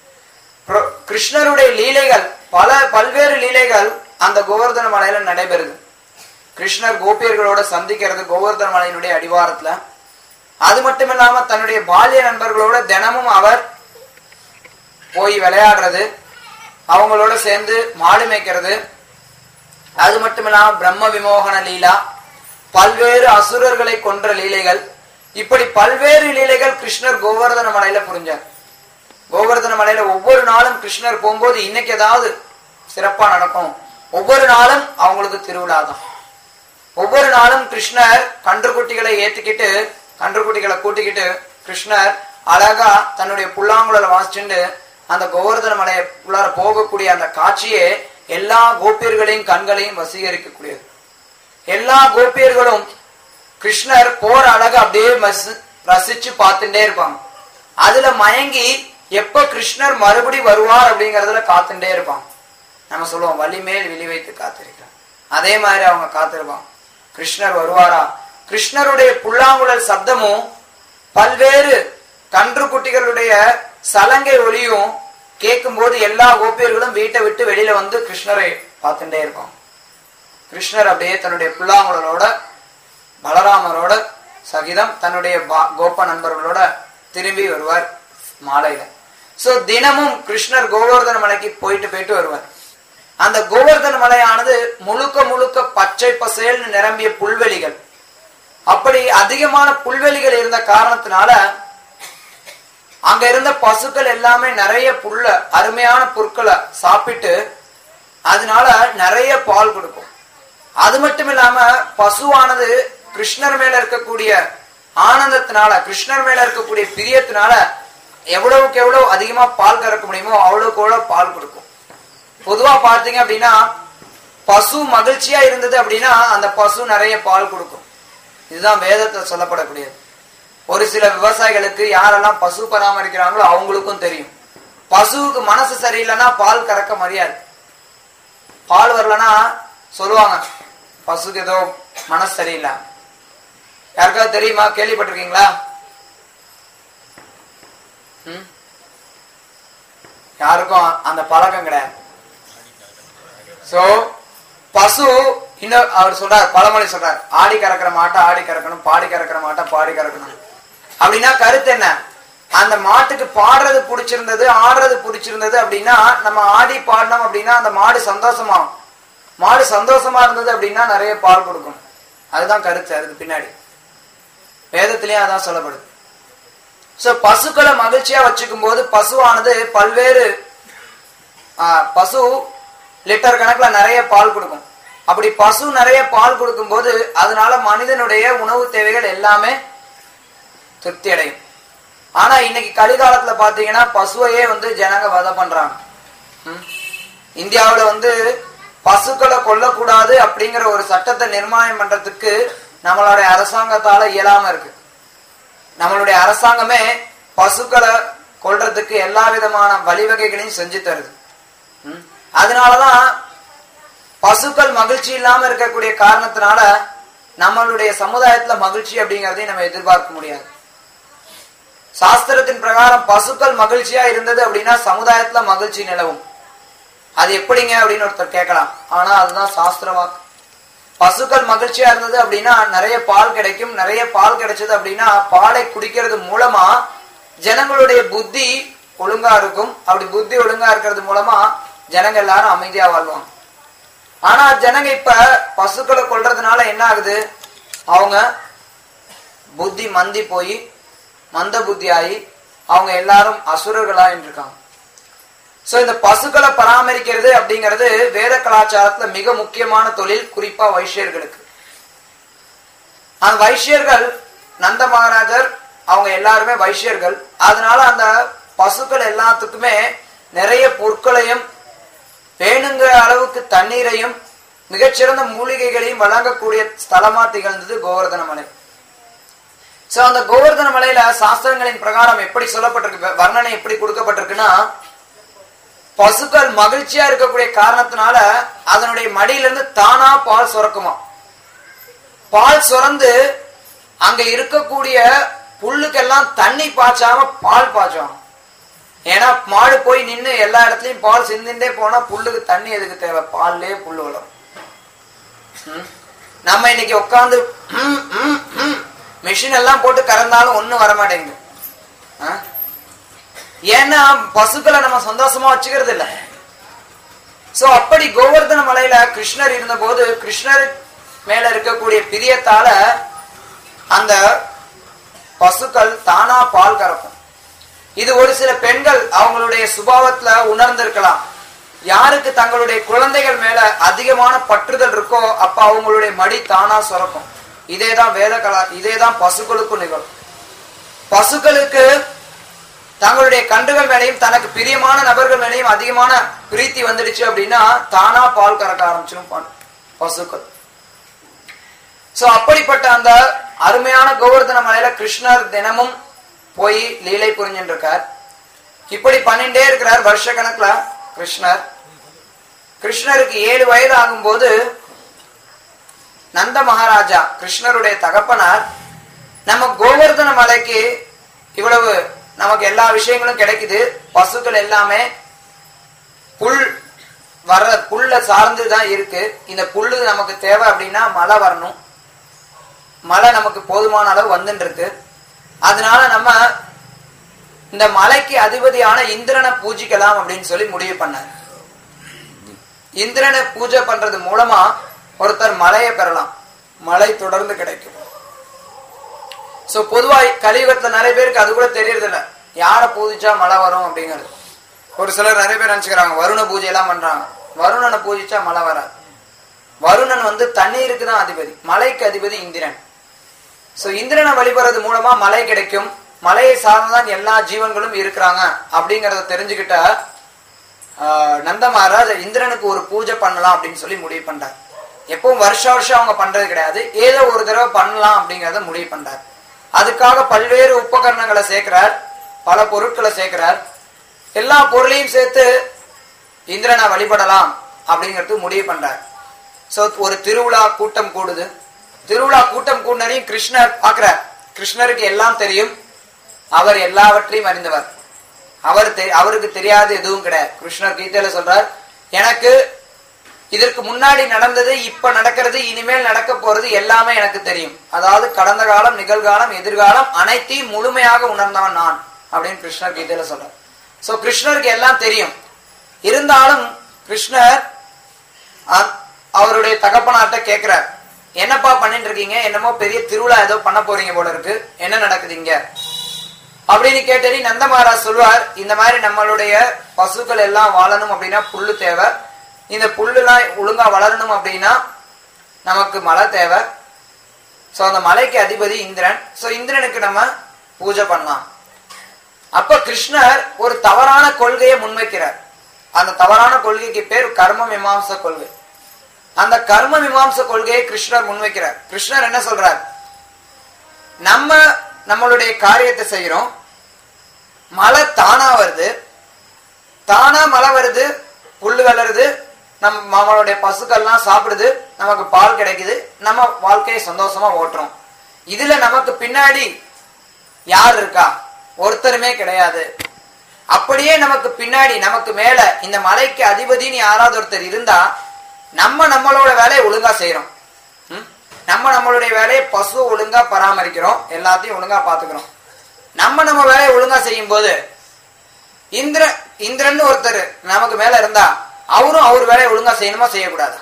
கிருஷ்ணருடைய லீலைகள் பல பல்வேறு லீலைகள் அந்த கோவர்தன மலையில நடைபெறுது. கிருஷ்ணர் கோபியர்களோட சந்திக்கிறது கோவர்தன மலையினுடைய அடிவாரத்துல. அது மட்டும் இல்லாம தன்னுடைய பால்ய நண்பர்களோட தினமும் அவர் போய் விளையாடுறது, அவங்களோட சேர்ந்து மாடு மேய்க்கிறது. அது மட்டும் இல்லாம பிரம்ம விமோகன லீலா, பல்வேறு அசுரர்களை கொன்ற லீலைகள், இப்படி பல்வேறு லீலைகள் கிருஷ்ணர் கோவர்தன மலையில புரிஞ்சார். கோவர்தன மலையில ஒவ்வொரு நாளும் கிருஷ்ணர் போகும்போது இன்னைக்கு ஏதாவது சிறப்பா நடக்கும். ஒவ்வொரு நாளும் அவங்களுக்கு திருவிழா தான். ஒவ்வொரு நாளும் கிருஷ்ணர் கன்றுக்குட்டிகளை ஏத்துக்கிட்டு கன்றுக்குட்டிகளை கூட்டிக்கிட்டு கிருஷ்ணர் அழகா தன்னுடைய புல்லாங்குழல வாசிச்சுட்டு அந்த கோவர்தன மலையை உள்ளார போகக்கூடிய அந்த காட்சியே எல்லா கோபியர்களையும் கண்களையும் வசீகரிக்கக்கூடியது. எல்லா கோபியர்களும் கிருஷ்ணர் போற அழகா அப்படியே ரசிச்சு பார்த்துட்டே இருப்பாங்க. அதுல மயங்கி எப்ப கிருஷ்ணர் மறுபடி வருவார் அப்படிங்கறதுல காத்துட்டே இருப்பாங்க. நம்ம சொல்லுவோம் வலிமேல் விழி வைத்து காத்திருக்கிறார். அதே மாதிரி அவங்க காத்திருப்பாங்க கிருஷ்ணர் வருவாரா. கிருஷ்ணருடைய புல்லாங்குழல் சப்தமும் பல்வேறு கன்று குட்டிகளுடைய சலங்கை ஒலியும் கேட்கும் போது எல்லா கோபியர்களும் வீட்டை விட்டு வெளியில வந்து கிருஷ்ணரை பார்த்துட்டே இருப்பாங்க. கிருஷ்ணர் அப்படியே தன்னுடைய புல்லாங்குழலோட பலராமரோட சகிதம் தன்னுடைய கோப நண்பர்களோட திரும்பி வருவார் மாலையில. சோ தினமும் கிருஷ்ணர் கோவர்தன மலைக்கு போயிட்டு போயிட்டு வருவார். அந்த கோவர்தன மலையானது முழுக்க முழுக்க பச்சை பசேல்னு நிரம்பிய புல்வெளிகள். அப்படி அதிகமான புல்வெளிகள் இருந்த காரணத்தினால அங்க இருந்த பசுக்கள் எல்லாமே நிறைய புல்ல அருமையான புற்களை சாப்பிட்டு அதனால நிறைய பால் கொடுக்கும். அது மட்டும் இல்லாம பசுவானது கிருஷ்ணர் மேல இருக்கக்கூடிய ஆனந்தத்தினால, கிருஷ்ணர் மேல இருக்கக்கூடிய பிரியத்தினால எவ்வளவுக்கு எவ்வளவு அதிகமா பால் கறக்க முடியுமோ அவ்வளவுக்கு எவ்வளவு பால் கொடுக்கும். பொதுவா பார்த்தீங்க அப்படின்னா பசு மகிழ்ச்சியா இருந்தது அப்படின்னா அந்த பசு நிறைய பால் கொடுக்கும். இதுதான் வேதத்தில் சொல்லப்படக்கூடியது. ஒரு சில விவசாயிகளுக்கு யாரெல்லாம் பசு பராமரிக்கிறாங்களோ அவங்களுக்கும் தெரியும், பசுவுக்கு மனசு சரியில்லைன்னா பால் கறக்க முடியாது. பால் வரலன்னா சொல்லுவாங்க பசுக்கு ஏதோ மனசு சரியில்லை. யாருக்காவது தெரியுமா? கேள்விப்பட்டிருக்கீங்களா? யாருக்கும் அந்த பழக்கம் கிடையாது. சோ பசு இன்னும் அவர் சொல்றார், பழமொழி சொல்றார், ஆடி கறக்கிற மாட்டை ஆடி கறக்கணும், பாடி கறக்கிற மாட்டை பாடி கறக்கணும். அப்படின்னா கருத்து என்ன? அந்த மாட்டுக்கு பாடுறது பிடிச்சிருந்தது, ஆடுறது பிடிச்சிருந்தது அப்படின்னா நம்ம ஆடி பாடினோம் அப்படின்னா அந்த மாடு சந்தோஷமாகும். மாடு சந்தோஷமா இருந்தது அப்படின்னா நிறைய பால் கொடுக்கும். அதுதான் கருத்து. அதுக்கு பின்னாடி வேதத்திலேயே அதான் சொல்லப்படுது. சோ பசுக்களை மகிழ்ச்சியா வச்சுக்கும் போது பசுவானது பல்வேறு பசு லிட்டர் கணக்குல நிறைய பால் கொடுக்கும். அப்படி பசு நிறைய பால் கொடுக்கும் போது அதனால மனிதனுடைய உணவு தேவைகள் எல்லாமே திருப்தி அடையும். ஆனா இன்னைக்கு கலிகாலத்துல பாத்தீங்கன்னா பசுவையே வந்து ஜனங்க வதை பண்றாங்க. இந்தியாவில வந்து பசுக்களை கொல்லக்கூடாது அப்படிங்கிற ஒரு சட்டத்தை நிர்மாணம் பண்றதுக்கு நம்மளுடைய அரசாங்கத்தால இயலாம இருக்கு. நம்மளுடைய அரசாங்கமே பசுக்களை கொல்றதுக்கு எல்லா விதமான வழிவகைகளையும் செஞ்சு தருது. அதனாலதான் பசுக்கள் மகிழ்ச்சி இல்லாம இருக்கக்கூடிய காரணத்தினால நம்மளுடைய சமுதாயத்துல மகிழ்ச்சி அப்படிங்கறதையும் நம்ம எதிர்பார்க்க முடியாது. சாஸ்திரத்தின் பிரகாரம் பசுக்கள் மகிழ்ச்சியா இருந்தது அப்படின்னா சமுதாயத்துல மகிழ்ச்சி நிலவும். அது எப்படிங்க அப்படின்னு ஒருத்தர் கேட்கலாம். ஆனா அதுதான் சாஸ்திர வாக்கு. பசுக்கள் மகிழ்ச்சியா இருந்தது அப்படின்னா நிறைய பால் கிடைக்கும். நிறைய பால் கிடைச்சது அப்படின்னா பாலை குடிக்கிறது மூலமா ஜனங்களுடைய புத்தி ஒழுங்கா இருக்கும். அப்படி புத்தி ஒழுங்கா இருக்கிறது மூலமா ஜனங்க எல்லாரும் அமைதியா வாழ்வாங்க. ஆனா ஜனங்க இப்ப பசுக்களை கொல்றதுனால என்ன ஆகுது? அவங்க புத்தி மந்தி போய் மந்த புத்தி ஆகி அவங்க எல்லாரும் அசுரர்களா இருக்காங்க. சோ இந்த பசுக்களை பராமரிக்கிறது அப்படிங்கிறது வேத கலாச்சாரத்துல மிக முக்கியமான தொழில், குறிப்பா வைஷ்யர்களுக்கு. அந்த வைஷ்யர்கள், நந்த மகாராஜர் அவங்க எல்லாருமே வைஷ்யர்கள். அதனால அந்த பசுக்கள் எல்லாத்துக்குமே நிறைய பொருட்களையும் வேணுங்கிற அளவுக்கு தண்ணீரையும் மிகச்சிறந்த மூலிகைகளையும் வழங்கக்கூடிய ஸ்தலமா திகழ்ந்தது கோவர்தன மலை. சோ அந்த கோவர்தன மலையில சாஸ்திரங்களின் பிரகாரம் எப்படி சொல்லப்பட்டிருக்கு, வர்ணனை எப்படி கொடுக்கப்பட்டிருக்குன்னா, பசுக்கள் மகிழ்ச்சியா இருக்கக்கூடிய காரணத்தினால அதனுடைய மடியிலிருந்து தானா பால் சுரக்குமா. பால் சுரந்து அங்க இருக்கக்கூடிய புல்லுக்கெல்லாம் தண்ணி பாய்ச்சாம பால் பாய்ச்சும். ஏன்னா மாடு போய் நின்று எல்லா இடத்துலயும் பால் சிந்திண்டே போனா புல்லுக்கு தண்ணி எதுக்கு தேவை? பால்லே புல்லு வளரும். நம்ம இன்னைக்கு உட்காந்து மிஷின் எல்லாம் போட்டு கறந்தாலும் ஒண்ணும் வரமாட்டேங்குது. ஏன்னா பசுக்களை நம்ம சந்தோஷமா வச்சுக்கிறது இல்லை. சோ அப்படி கோவர்தன மலையில கிருஷ்ணர் இருந்த போது கிருஷ்ணர் மேல இருக்கக்கூடிய பிரியத்தால அந்த பசுக்கள் தானா பால் கறக்கும். இது ஒரு சில பெண்கள் அவங்களுடைய சுபாவத்துல உணர்ந்திருக்கலாம். யாருக்கு தங்களுடைய குழந்தைகள் மேல அதிகமான பற்றுதல் இருக்கோ அப்ப அவங்களுடைய மடி தானா சுரக்கும். இதேதான் வேத கலா, இதேதான் பசுக்களுக்கும் நிகழும். பசுக்களுக்கு தங்களுடைய கன்றுகள் மேலையும் தனக்கு பிரியமான நபர்கள் மேலையும் அதிகமான பிரீத்தி வந்துடுச்சு அப்படின்னா தானா பால் கறக்க ஆரம்பிச்சிடும் பசுக்கள். சோ அப்படிப்பட்ட அந்த அருமையான கோவர்தன மலையில கிருஷ்ணர் தினமும் போய் லீலை புரிஞ்சுட்டு இருக்கார். இப்படி பண்ணிட்டே இருக்கிறார் வருஷ கணக்குல கிருஷ்ணர். கிருஷ்ணருக்கு ஏழு வயது ஆகும் போது நந்த மகாராஜா கிருஷ்ணருடைய தகப்பனார், நம்ம கோவர்தன மலைக்கு இவ்வளவு நமக்கு எல்லா விஷயங்களும் கிடைக்குது, பசுக்கள் எல்லாமே புல் வர புல்ல சார்ந்துதான் இருக்கு, இந்த புல்லு நமக்கு தேவை அப்படின்னா மழை வரணும், மழை நமக்கு போதுமான அளவு வந்துட்டு இருக்கு, அதனால நம்ம இந்த மலைக்கு அதிபதியான இந்திரனை பூஜிக்கலாம் அப்படின்னு சொல்லி முடிவு பண்ணார். இந்திரனை பூஜை பண்றது மூலமா ஒருத்தர் மலையை பெறலாம், மழை தொடர்ந்து கிடைக்கும். சோ பொதுவா கலியுகத்துல நிறைய பேருக்கு அது கூட தெரியறது இல்ல. யாரை பூஜிச்சா மழை வரும் அப்படிங்கிறது. ஒரு சிலர் நிறைய பேர் நினைச்சுக்கிறாங்க வருண பூஜை எல்லாம் பண்றாங்க. வருணனை பூஜிச்சா மழை வராது. வருணன் வந்து தண்ணீருக்கு தான் அதிபதி, மலைக்கு அதிபதி இந்திரன். சோ இந்திரனை வழிபடுறது மூலமா மழை கிடைக்கும், மலையை சார்ந்துதான் எல்லா ஜீவன்களும் இருக்கிறாங்க அப்படிங்கறத தெரிஞ்சுக்கிட்ட நந்த மகாராஜ் இந்திரனுக்கு ஒரு பூஜை பண்ணலாம் அப்படின்னு சொல்லி முடிவு பண்றார். எப்பவும் வருஷ வருஷம் அவங்க பண்றது கிடையாது, ஏதோ ஒரு தடவை பண்ணலாம் அப்படிங்கறத முடிவு பண்றார். அதுக்காக பல்வேறு உபகரணங்களை சேர்க்கிறார், பல பொருட்களை சேர்க்கிறார். எல்லா பொருளையும் சேர்த்து இந்திரனை வழிபடலாம் அப்படிங்கிறது முடிவு பண்றார். சோ ஒரு திருவிழா கூட்டம் கூடுது. திருவிழா கூட்டம் கூடினரையும் கிருஷ்ணர் பாக்குறார். கிருஷ்ணருக்கு எல்லாம் தெரியும், அவர் எல்லாவற்றையும் அறிந்தவர். அவர் அவருக்கு தெரியாது எதுவும் கிடையாது. கிருஷ்ணர் கீதையில சொல்றார், எனக்கு இதற்கு முன்னாடி நடந்தது, இப்ப நடக்கிறது, இனிமேல் நடக்க போறது எல்லாமே எனக்கு தெரியும். அதாவது கடந்த காலம், நிகழ்காலம், எதிர்காலம் அனைத்தையும் முழுமையாக உணர்ந்தவன் நான் அப்படின்னு கிருஷ்ணர் கீதையில சொல்றார். சோ கிருஷ்ணருக்கு எல்லாம் தெரியும். இருந்தாலும் கிருஷ்ணர் அவருடைய தகப்பனார்ட்ட கேட்கிறார், என்னப்பா பண்ணிட்டு இருக்கீங்க, என்னமோ பெரிய திருவிழா ஏதோ பண்ண போறீங்க போல இருக்கு, என்ன நடக்குதுங்க அப்படின்னு கேட்டேன். நந்த மகாராஜ் சொல்வார், இந்த மாதிரி நம்மளுடைய பசுக்கள் எல்லாம் வாழணும் அப்படின்னா புல்லு தேவை, இந்த புல்லுலாம் ஒழுங்கா வளரணும் அப்படின்னா நமக்கு மழை தேவை. சோ அந்த மலைக்கு அதிபதி இந்திரன். சோ இந்திரனுக்கு நம்ம பூஜை பண்ணலாம். அப்ப கிருஷ்ணர் ஒரு தவறான கொள்கையை முன்வைக்கிறார். அந்த தவறான கொள்கைக்கு பேர் கர்ம மீமாம்ச கொள்கை. அந்த கர்ம மீமாம்ச கொள்கையை கிருஷ்ணர் முன்வைக்கிறார். கிருஷ்ணர் என்ன சொல்றார், நம்ம நம்மளுடைய காரியத்தை செய்யறோம், மழை தானா வருது, தானா மழை வருது, புல்லு வளருது, நம்ம நம்மளுடைய பசுக்கள்லாம் சாப்பிடுது, நமக்கு பால் கிடைக்குது, நம்ம வாழ்க்கையை சந்தோஷமா ஓட்டுறோம். இதுல நமக்கு பின்னாடி யார் இருக்கா, ஒருத்தருமே கிடையாது. அப்படியே நமக்கு பின்னாடி நமக்கு மேல இந்த மலைக்கு அதிபதினு யாராவது ஒருத்தர் இருந்தா நம்ம நம்மளோட வேலையை ஒழுங்கா செய்யறோம். நம்ம நம்மளுடைய வேலையை பசு ஒழுங்கா பராமரிக்கிறோம், எல்லாத்தையும் ஒழுங்கா பாத்துக்கிறோம். நம்ம நம்ம வேலையை ஒழுங்கா செய்யும் போது இந்திர இந்திரன் ஒருத்தர் நமக்கு மேல இருந்தா அவரும் அவர் வேலையை ஒழுங்கா செய்யணுமா செய்யக்கூடாதா?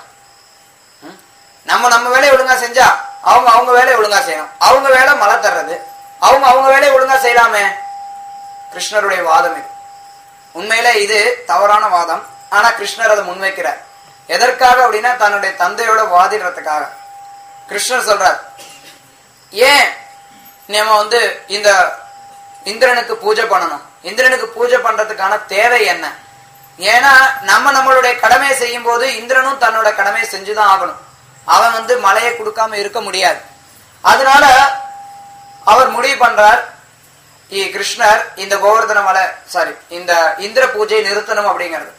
நம்ம நம்ம வேலையை ஒழுங்கா செஞ்சா அவங்க அவங்க வேலையை ஒழுங்கா செய்யணும். அவங்க வேலை மழை தர்றது, அவங்க அவங்க வேலையை ஒழுங்கா செய்யலாமே. கிருஷ்ணருடைய வாதம் இது. உண்மையில இது தவறான வாதம். ஆனா கிருஷ்ணர் அதை முன்வைக்கிறார். எதற்காக அப்படின்னா தன்னுடைய தந்தையோட வாதிடுறதுக்காக. கிருஷ்ணர் சொல்றார், ஏன் நம்ம வந்து இந்த இந்திரனுக்கு பூஜை பண்ணணும், இந்திரனுக்கு பூஜை பண்றதுக்கான தேவை என்ன? ஏன்னா நம்ம நம்மளுடைய கடமையை செய்யும் போது இந்திரனும் தன்னோட கடமையை செஞ்சுதான் ஆகணும். அவன் வந்து மழையை கொடுக்காம இருக்க முடியாது. அதனால அவர் முடிவு பண்றார், கிருஷ்ணர் இந்த கோவர்தன மலை சாரி இந்த இந்திர பூஜையை நிறுத்தணும் அப்படிங்கிறது.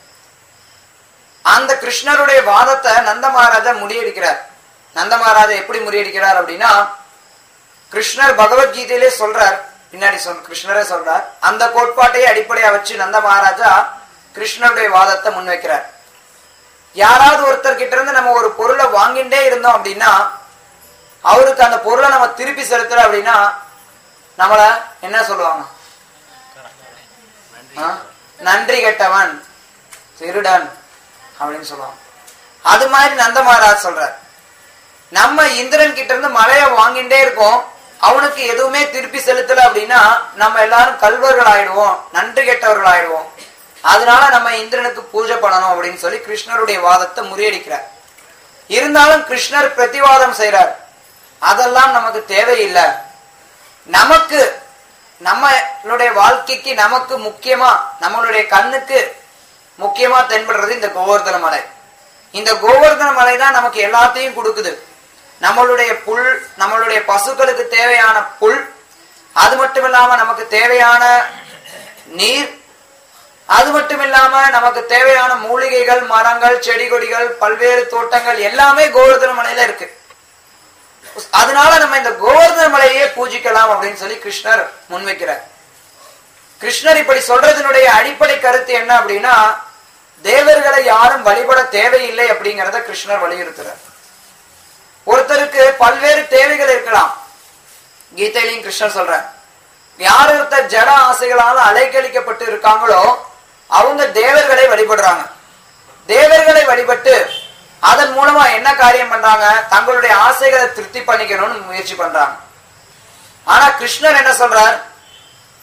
அந்த கிருஷ்ணருடைய வாதத்தை நந்த மகாராஜா முறியடிக்கிறார். நந்த மகாராஜா எப்படி முறியடிக்கிறார் அப்படின்னா, கிருஷ்ணர் பகவத்கீதையிலே சொல்றார், பின்னாடி சொல் கிருஷ்ணரே சொல்றார், அந்த கோட்பாட்டையே அடிப்படையா வச்சு நந்த மகாராஜா கிருஷ்ணருடைய வாதத்தை முன்வைக்கிறார். யாராவது ஒருத்தர் கிட்ட இருந்து நம்ம ஒரு பொருளை வாங்கிட்டே இருந்தோம் அப்படின்னா அவருக்கு அந்த பொருளை நம்ம திருப்பி செலுத்துற அப்படின்னா நம்மள என்ன சொல்லுவாங்க, நன்றி கெட்டவன், திருடன் அப்படின்னு சொல்லுவாங்க. அது மாதிரி நந்த மகாராஜ் சொல்றார், நம்ம இந்திரன் கிட்ட இருந்து மழைய வாங்கிட்டே இருக்கோம், அவனுக்கு எதுவுமே திருப்பி செலுத்தல அப்படின்னா நம்ம எல்லாரும் கல்வர்கள் ஆயிடுவோம், நன்றி கெட்டவர்கள் ஆயிடுவோம். அதனால நம்ம இந்திரனுக்கு பூஜை பண்ணணும் அப்படின்னு சொல்லி கிருஷ்ணருடைய வாதத்தை முறியடிக்கிறார். இருந்தாலும் கிருஷ்ணர் பிரதிவாதம் செய்யறார், அதெல்லாம் நமக்கு தேவையில்லை. நமக்கு நம்மளுடைய வாழ்க்கைக்கு நமக்கு முக்கியமா நம்மளுடைய கண்ணுக்கு முக்கியமா தென்படுறது இந்த கோவர்தன மலை. இந்த கோவர்தன மலை தான் நமக்கு எல்லாத்தையும் கொடுக்குது. நம்மளுடைய புல், நம்மளுடைய பசுக்களுக்கு தேவையான புல், அது மட்டும் இல்லாம நமக்கு தேவையான நீர், அது மட்டும் இல்லாம நமக்கு தேவையான மூலிகைகள், மரங்கள், செடி கொடிகள், பல்வேறு தோட்டங்கள் எல்லாமே கோவர்தன மலையில இருக்கு. அதனால நம்ம இந்த கோவர்தன மலையே பூஜிக்கலாம் அப்படின்னு சொல்லி கிருஷ்ணர் முன்வைக்கிறார். கிருஷ்ணர் இப்படி சொல்றதனுடைய அடிப்படை கருத்து என்ன அப்படின்னா, தேவர்களை யாரும் வழிபட தேவையில்லை அப்படிங்கிறத கிருஷ்ணர் வலியுறுத்துறார். ஒருத்தருக்கு பல்வேறு தேவைகள் இருக்கலாம். கீதையிலையும் கிருஷ்ணர் சொல்றார், யார் ஒருத்தர் ஜட ஆசைகளால் அலைக்கழிக்கப்பட்டு இருக்காங்களோ அவங்க தேவர்களை வழிபடுறாங்க. தேவர்களை வழிபட்டு அதன் மூலமா என்ன காரியம் பண்றாங்க, தங்களுடைய ஆசைகளை திருப்தி பண்ணிக்கணும்னு முயற்சி பண்றாங்க. ஆனா கிருஷ்ணர் என்ன சொல்றார்,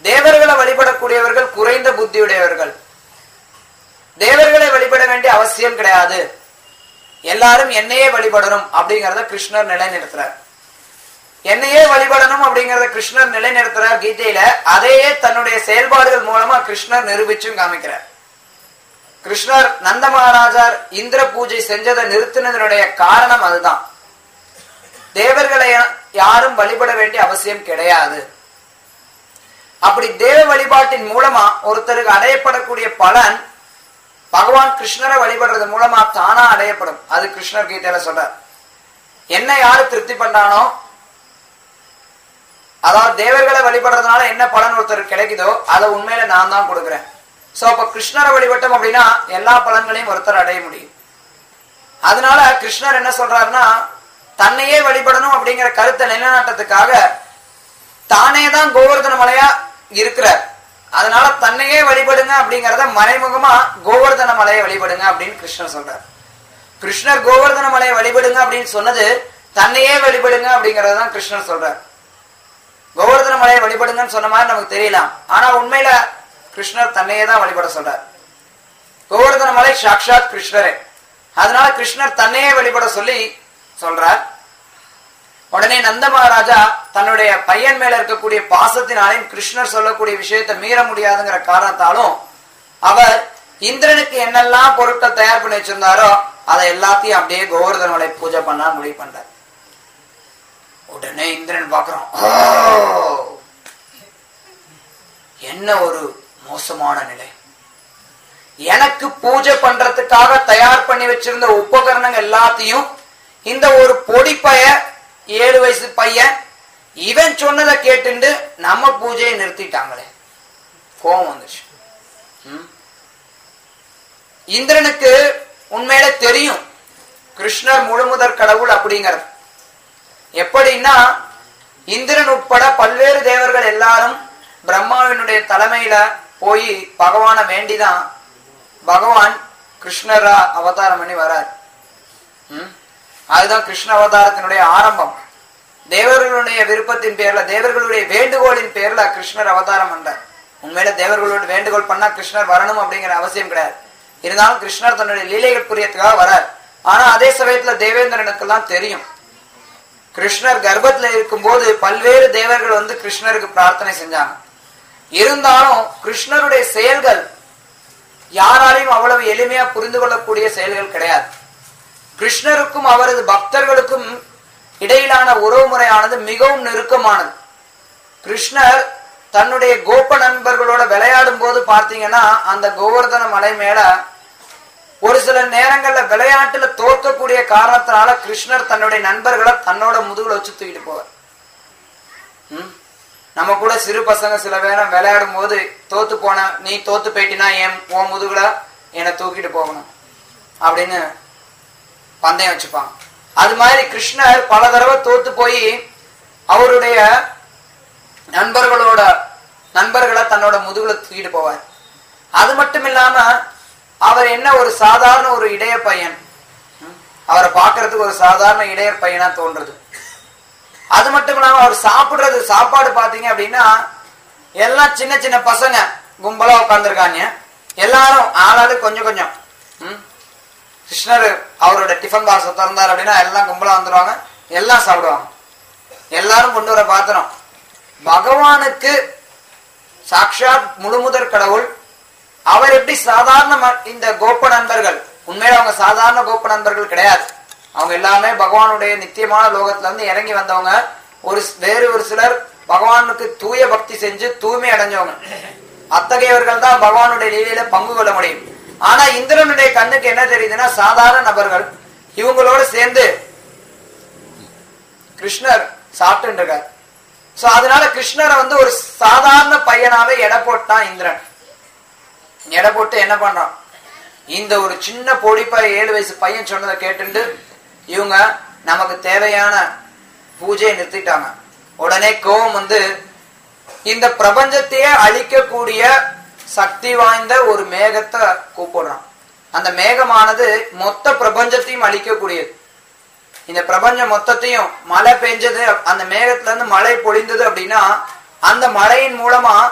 தேவர்களை வழிபடக்கூடியவர்கள் குறைந்த புத்தியுடையவர்கள். தேவர்களை வழிபட வேண்டிய அவசியம் கிடையாது, எல்லாரும் என்னையே வழிபடணும் அப்படிங்கறத கிருஷ்ணர் நிலைநிறுத்துறார். என்னையே வழிபடணும் அப்படிங்கறத கிருஷ்ணர் நிலைநிறுத்துறார் கீதையில. அதையே தன்னுடைய செயல்பாடுகள் மூலமா கிருஷ்ணர் நிரூபிச்சும் காமிக்கிறார். கிருஷ்ணர் நந்த மகாராஜார் இந்திர பூஜை செஞ்சதை நிறுத்தினதனுடைய காரணம் அதுதான். தேவர்களை யாரும் வழிபட வேண்டிய அவசியம் கிடையாது. அப்படி தேவ வழிபாட்டின் மூலமா ஒருத்தருக்கு அடையப்படக்கூடிய பலன் பகவான் கிருஷ்ணரை வழிபடுறது மூலமா தானா அடையப்படும். அது கிருஷ்ணர் கீதையில சொல்றார். என்ன யாரு திருப்தி பண்றானோ, அதாவது தேவர்களை வழிபடுறதுனால என்ன பலன் ஒருத்தருக்கு கிடைக்குதோ அதை உண்மையில நான் தான் கொடுக்குறேன். சோ அப்ப கிருஷ்ணரை வழிபட்டோம் அப்படின்னா எல்லா பலன்களையும் ஒருத்தர் அடைய முடியும். அதனால கிருஷ்ணர் என்ன சொல்றாருன்னா, தன்னையே வழிபடணும் அப்படிங்கிற கருத்தை நிலைநாட்டத்துக்காக தானே தான் கோவர்தன மலையா இருக்கிறார். அதனால தன்னையே வழிபடுங்க அப்படிங்கறத மறைமுகமா கோவர்தன மலையை வழிபடுங்க அப்படின்னு கிருஷ்ணர் சொல்றார். கிருஷ்ணர் கோவர்தன மலையை வழிபடுங்க அப்படின்னு சொன்னது தன்னையே வழிபடுங்க அப்படிங்கறதான் கிருஷ்ணர் சொல்றார். கோவர்தன மலையை வழிபடுங்கன்னு சொன்ன மாதிரி நமக்கு தெரியலாம், ஆனா உண்மையில கிருஷ்ணர் தன்னையே தான் வழிபட சொல்றார். கோவர்தன மலை சாக்ஷாத் கிருஷ்ணரே. அதனால கிருஷ்ணர் தன்னையே வழிபட சொல்லி சொல்றார். உடனே நந்த மகாராஜா தன்னுடைய பையன் மேல இருக்கக்கூடிய பாசத்தினாலையும் கிருஷ்ணர் சொல்லக்கூடிய விஷயத்தை மீற முடியாதுங்கிற காரணத்தாலும் அவர் இந்திரனுக்கு என்னெல்லாம் பொருட்கள் தயார் பண்ணி வச்சிருந்தாரோ அதை எல்லாத்தையும் அப்படியே கோவர்தன மலை பூஜை பண்ண முடிவு பண்றார். உடனே இந்திரன் பாக்குறோம், என்ன ஒரு மோசமான நிலை. எனக்கு பூஜை பண்றதுக்காக தயார் பண்ணி வச்சிருந்த உபகரணங்கள் எல்லாத்தையும் இந்த ஒரு பொடி பைய ஏழு வயசு பையன் இவன் சொன்னதை கேட்டு நம்ம பூஜையை நிறுத்திட்டாங்களே. கோபம் வந்துச்சு. இந்திரனுக்கு உண்மையில தெரியும் கிருஷ்ணர் முழுமுதற் கடவுள் அப்படிங்கிறது. எப்படின்னா, இந்திரன் உட்பட பல்வேறு தேவர்கள் எல்லாரும் பிரம்மாவினுடைய தலைமையில போய் பகவான வேண்டிதான் பகவான் கிருஷ்ணரா அவதாரம் பண்ணி வரார். அதுதான் கிருஷ்ண அவதாரத்தினுடைய ஆரம்பம். தேவர்களுடைய விருப்பத்தின் பேர்ல, தேவர்களுடைய வேண்டுகோளின் பேர்ல கிருஷ்ணர் அவதாரம் பண்றார். உண்மையில தேவர்களோட வேண்டுகோள் பண்ணா கிருஷ்ணர் வரணும் அப்படிங்கிற அவசியம் கிடையாது. இருந்தாலும் கிருஷ்ணர் தன்னுடைய லீலைகள் புரியத்துக்காக வரார். ஆனா அதே சமயத்துல தேவேந்திரனுக்கு எல்லாம் தெரியும், கிருஷ்ணர் கர்ப்பத்துல இருக்கும் போது பல்வேறு தேவர்கள் வந்து கிருஷ்ணருக்கு பிரார்த்தனை செஞ்சாங்க. இருந்தாலும் கிருஷ்ணருடைய செயல்கள் யாராலையும் அவ்வளவு எளிமையா புரிந்து கொள்ளக்கூடிய செயல்கள் கிடையாது. கிருஷ்ணருக்கும் அவரது பக்தர்களுக்கும் இடையிலான உறவு முறையானது மிகவும் நெருக்கமானது. கிருஷ்ணர் தன்னுடைய கோப நண்பர்களோட விளையாடும் போது பார்த்தீங்கன்னா அந்த கோவர்தன மலை மேல ஒரு சில நேரங்கள்ல விளையாட்டுல தோற்கக்கூடிய காரணத்தினால கிருஷ்ணர் தன்னுடைய நண்பர்களை தன்னோட முதுகுல வச்சு தூக்கிட்டு போவார். நம்ம கூட சிறு பசங்க சில பேரும் விளையாடும் போது தோத்து போன, நீ தோத்து போயிட்டினா என் உன் முதுகுல என்னை தூக்கிட்டு போகணும் அப்படின்னு பந்தயம் வச்சுப்பாங்க. அது மாதிரி கிருஷ்ணர் பல தடவை தோத்து போய் அவருடைய நண்பர்களோட நண்பர்களை தன்னோட முதுகுல தூக்கிட்டு போவார். அது மட்டும் இல்லாம அவர் என்ன ஒரு சாதாரண ஒரு இடைய பையன், அவரை பார்க்கறதுக்கு ஒரு சாதாரண இடையர் பையனா தோன்றது. அது மட்டும் இல்லாம அவர் சாப்பிடுறது சாப்பாடு பாத்தீங்க அப்படின்னா எல்லாம் சின்ன சின்ன பசங்க கும்பலா உட்கார்ந்துருக்காங்க. எல்லாரும் ஆளாளு கொஞ்சம் கொஞ்சம். கிருஷ்ணர் அவரோட டிஃபன் பாக்ஸ் திறந்தார் அப்படின்னா எல்லாம் கும்பலா வந்துருவாங்க, எல்லாம் சாப்பிடுவாங்க. எல்லாரும் கொண்டு வர பாத்திரம். பகவானுக்கு சாட்சாத் முழுமுதற் கடவுள். அவர் எப்படி சாதாரண இந்த கோப நண்பர்கள், உண்மையில அவங்க சாதாரண கோப நண்பர்கள் கிடையாது. அவங்க எல்லாமே பகவானுடைய நித்தியமான லோகத்துல இருந்து இறங்கி வந்தவங்க. ஒரு வேறு ஒரு சிலர் பகவானுக்கு தூய பக்தி செஞ்சு தூய்மை அடைஞ்சவங்க. அத்தகையவர்கள் தான் பகவானுடைய லீலையில பங்கு கொள்ள முடியும். ஆனா இந்திரனுடைய கண்ணுக்கு என்ன தெரியுதுன்னா சாதாரண நபர்கள். இவங்களோட சேர்ந்து கிருஷ்ணர் சாப்பிட்டு இருக்கார். சோ அதனால கிருஷ்ணரை வந்து ஒரு சாதாரண பையனாவே எடை போட்டான் இந்திரன். எடை போட்டு என்ன பண்றான், இந்த ஒரு சின்ன பொடிப்பா ஏழு வயசு பையன் சொன்னதை கேட்டு இவங்க நமக்கு தேவையான பூஜையை நிறுத்திட்டாங்க. உடனே கோபம் வந்து இந்த பிரபஞ்சத்தையே அழிக்கக்கூடிய சக்தி வாய்ந்த ஒரு மேகத்தை கூப்பிடுறான். அந்த மேகமானது மொத்த பிரபஞ்சத்தையும் அழிக்கக்கூடியது. இந்த பிரபஞ்சம் மொத்தத்தையும் மழை பெஞ்சது, அந்த மேகத்துல இருந்து மழை பொழிந்தது அப்படின்னா அந்த மழையின் மூலமா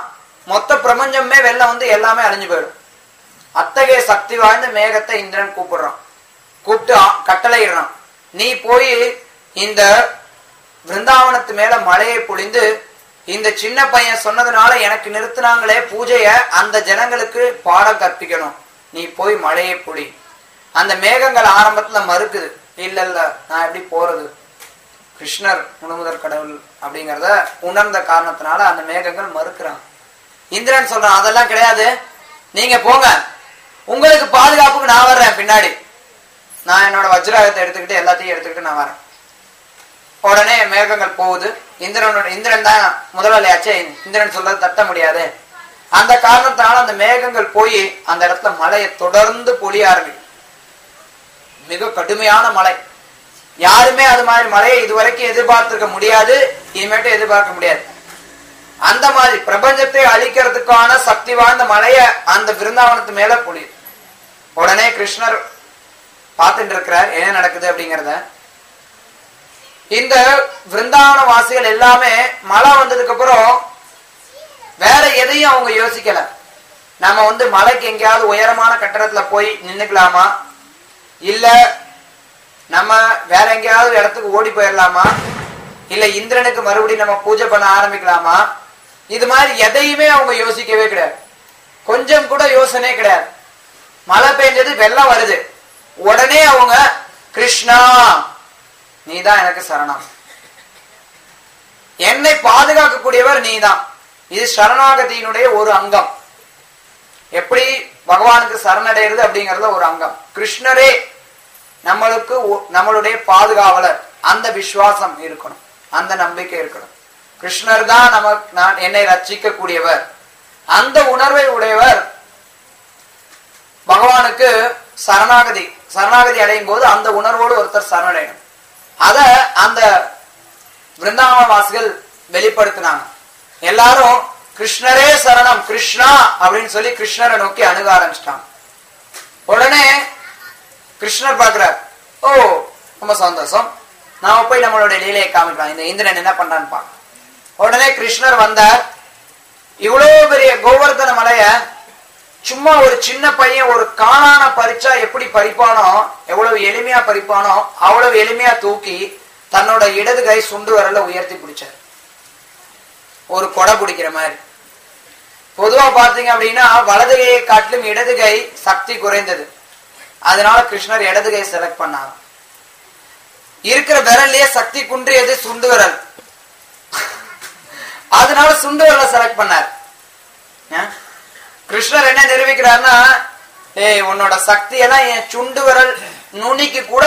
மொத்த பிரபஞ்சமே வெள்ளம் வந்து எல்லாமே அழிஞ்சு போயிடும். அத்தகைய சக்தி வாய்ந்த மேகத்தை இந்திரன் கூப்பிடுறான், கூப்பிட்டு கட்டளையிடுறான், நீ போய் இந்த விருந்தாவனத்து மேல மழையை பொழிந்து இந்த சின்ன பையன் சொன்னதுனால எனக்கு நிறுத்தினாங்களே பூஜைய அந்த ஜனங்களுக்கு பாடம் கற்பிக்கணும், நீ போய் மழையை பொழி. அந்த மேகங்கள் ஆரம்பத்துல மறுக்குது, இல்ல இல்ல நான் எப்படி போறது, கிருஷ்ணர் முழுமுதற் கடவுள் அப்படிங்கறத உணர்ந்த காரணத்தினால அந்த மேகங்கள் மறுக்கிறான். இந்திரன் சொல்றான், அதெல்லாம் கிடையாது, நீங்க போங்க, உங்களுக்கு பாதுகாப்புக்கு நான் வர்றேன் பின்னாடி, நான் என்னோட வஜ்ராயத்தை எடுத்துக்கிட்டு எல்லாத்தையும் எடுத்துக்கிட்டு நான் வரேன். உடனே மேகங்கள் போகுது. இந்திரனோட இந்திரன் தான் முதலாளியாச்சே, இந்திரன் சொல்றது தட்ட முடியாது. அந்த காரணத்தினால அந்த மேகங்கள் போய் அந்த இடத்துல மழையை தொடர்ந்து பொழிய ஆரம்பிக்கும். மிக கடுமையான மழை, யாருமே அது மாதிரி மழையை இதுவரைக்கும் எதிர்பார்த்திருக்க முடியாது, இனிமேட்டு எதிர்பார்க்க முடியாது. அந்த மாதிரி பிரபஞ்சத்தை அழிக்கிறதுக்கான சக்தி வாய்ந்த மழைய அந்த விருந்தாவனத்து மேல பொழியுது. உடனே கிருஷ்ணர் பார்த்துட்டு இருக்கிறார் என்ன நடக்குது அப்படிங்கிறத. இந்த விருந்தாவன வாசிகள் எல்லாமே மழை வந்ததுக்கு அப்புறம் வேற எதையும் அவங்க யோசிக்கல. நம்ம வந்து மலைக்கு எங்கேயாவது உயரமான கட்டடத்துல போய் நின்னுக்கலாமா, இல்ல நம்ம வேற எங்கேயாவது இடத்துக்கு ஓடி போயிடலாமா, இல்ல இந்திரனுக்கு மறுபடியும் நம்ம பூஜை பண்ண ஆரம்பிக்கலாமா, இது மாதிரி எதையுமே அவங்க யோசிக்கவே கிடையாது. கொஞ்சம் கூட யோசனை கிடையாது. மழை பெஞ்சது, வெள்ளம் வருது, உடனே அவங்க கிருஷ்ணா நீதான் எனக்கு சரணம், என்னை பாதுகாக்கக்கூடியவர் நீதான். இது சரணாகதியினுடைய ஒரு அங்கம். எப்படி பகவானுக்கு சரணடைகிறது அப்படிங்கறத ஒரு அங்கம். கிருஷ்ணரே நம்மளுக்கு நம்மளுடைய பாதுகாவலர், அந்த விசுவாசம் இருக்கணும், அந்த நம்பிக்கை இருக்கணும். கிருஷ்ணர் தான் நமக்கு நான் என்னை ரட்சிக்க கூடியவர், அந்த உணர்வை உடையவர் பகவானுக்கு சரணாகதி சரணாகதி அடையும் போது அந்த உணர்வோடு ஒருத்தர் சரணடையணும். அத அந்த விருந்தாவன வாசிகள் வெளிப்படுத்தினாங்க. எல்லாரும் கிருஷ்ணரே சரணம் கிருஷ்ணா அப்படின்னு சொல்லி கிருஷ்ணரை நோக்கி அணுக ஆரம்பிச்சிட்டாங்க. உடனே கிருஷ்ணர் பாக்குறார், ஓ ரொம்ப சந்தோஷம், நாம போய் நம்மளுடைய லீலையை காமிக்கலாம், இந்த இந்திரன் என்ன பண்றான்னு பாக்க. உடனே கிருஷ்ணர் வந்தார். இவ்வளவு பெரிய கோவர்தன மலைய சும்மா ஒரு சின்ன பையன் ஒரு காணான பறிச்சா எப்படி பறிப்பானோ, எவ்வளவு எளிமையா பறிப்பானோ அவ்வளவு எளிமையா தூக்கி தன்னோட இடது கை சுண்டு வரல உயர்த்தி பிடிச்சார், ஒரு கொடை பிடிக்கிற மாதிரி. பொதுவா பார்த்தீங்க அப்படின்னா வலது கையை காட்டிலும் இடது கை சக்தி குறைந்தது, அதனால கிருஷ்ணர் இடது கை செலக்ட் பண்ணார். இருக்கிற விரல்லையே சக்தி குன்றியது சுண்டு விரல், அதனால சுண்டு விரல செலக்ட் பண்ணார். கிருஷ்ணர் என்ன நிரூபிக்கிறார்னா, ஏய் உன்னோட சக்தி எல்லாம் என் சுண்டு விரல் நுனிக்கு கூட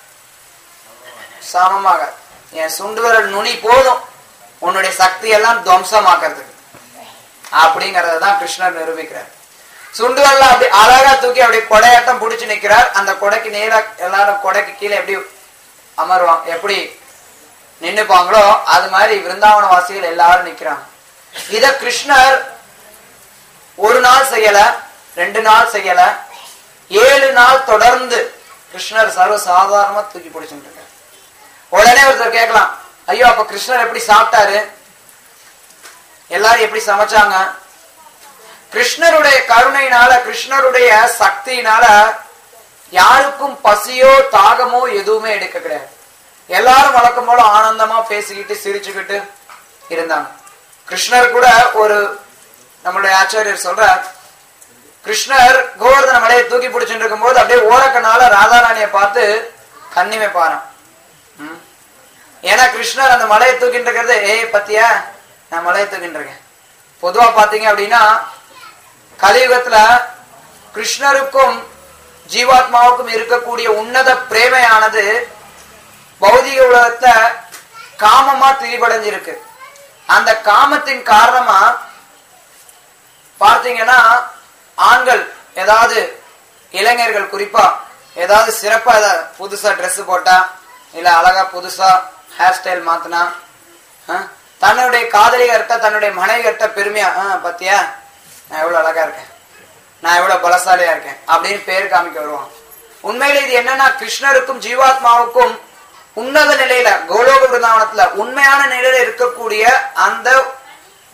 சமமாக, என் சுண்டு விரல் நுனி போதும் உன்னுடைய சக்தி எல்லாம் துவம்சமாக்குறதுக்கு அப்படிங்கறதான் கிருஷ்ணர் நிரூபிக்கிறார். சுண்டு விரல அப்படி அழகா தூக்கி அப்படி கொடையாட்டம் பிடிச்சு நிக்கிறார். அந்த கொடைக்கு நேர எல்லாரும் கொடைக்கு கீழே எப்படி அமருவாங்க, எப்படி நின்னுப்பாங்களோ அது மாதிரி விருந்தாவன வாசிகள் எல்லாரும் நிக்கிறாங்க. இத கிருஷ்ணர் ஒரு நாள் செய்யல, ரெண்டு நாள் செய்யல, ஏழு நாள் தொடர்ந்து கிருஷ்ணர் சர்வ சாதாரணமா தூக்கி பிடிச்சுட்டு இருக்காரு. உடனே ஒருத்தர் கேட்கலாம், ஐயோ அப்ப கிருஷ்ணர் எப்படி சாப்பிட்டாரு, எல்லாரும் எப்படி சமைச்சாங்க? கிருஷ்ணருடைய கருணையினால கிருஷ்ணருடைய சக்தியினால யாருக்கும் பசியோ தாகமோ எதுவுமே எடுக்க கிடையாது. எல்லாரும் வழக்கம் போல ஆனந்தமா பேசிக்கிட்டு சிரிச்சுக்கிட்டு இருந்தாங்க. கிருஷ்ணர் கூட ஒரு நம்மளுடைய ஆச்சாரியர் சொல்றார், கிருஷ்ணர் கோவர்தன மலையை தூக்கி பிடிச்சுட்டு இருக்கும் போது அப்படியே ஓரக்கனால ராதாராணியை பார்த்து கண்ணிமை பாரு. ஏன்னா கிருஷ்ணர் அந்த மலையை தூக்கிட்டு இருக்கிறது, ஏய் பத்தியா நான் மலையை தூக்கிட்டு இருக்கேன். பொதுவா பாத்தீங்க அப்படின்னா கலியுகத்துல கிருஷ்ணருக்கும் ஜீவாத்மாவுக்கும் இருக்கக்கூடிய உன்னத பிரேமையானது பௌதிக உலகத்தை காமமா திரிபடைஞ்சிருக்கு. அந்த காமத்தின் காரணமா பார்த்தீங்கன்னா ஆண்கள் ஏதாவது இளைஞர்கள் குறிப்பா ஏதாவது சிறப்பா ஏதாவது புதுசா ட்ரெஸ் போட்டா, இல்ல அழகா புதுசா ஹேர் ஸ்டைல் மாத்தினா, தன்னுடைய காதலிகர்கிட்ட தன்னுடைய மனைவிகிட்ட பெருமையா, பத்தியா நான் எவ்வளவு அழகா இருக்கேன், நான் எவ்வளவு பலசாலியா இருக்கேன் அப்படின்னு பேர் காமிக்க வருவான். உண்மையில இது என்னன்னா கிருஷ்ணருக்கும் ஜீவாத்மாவுக்கும் உன்னத நிலையில கோலோக விருந்தாவனத்துல உண்மையான நிலையில இருக்கக்கூடிய அந்த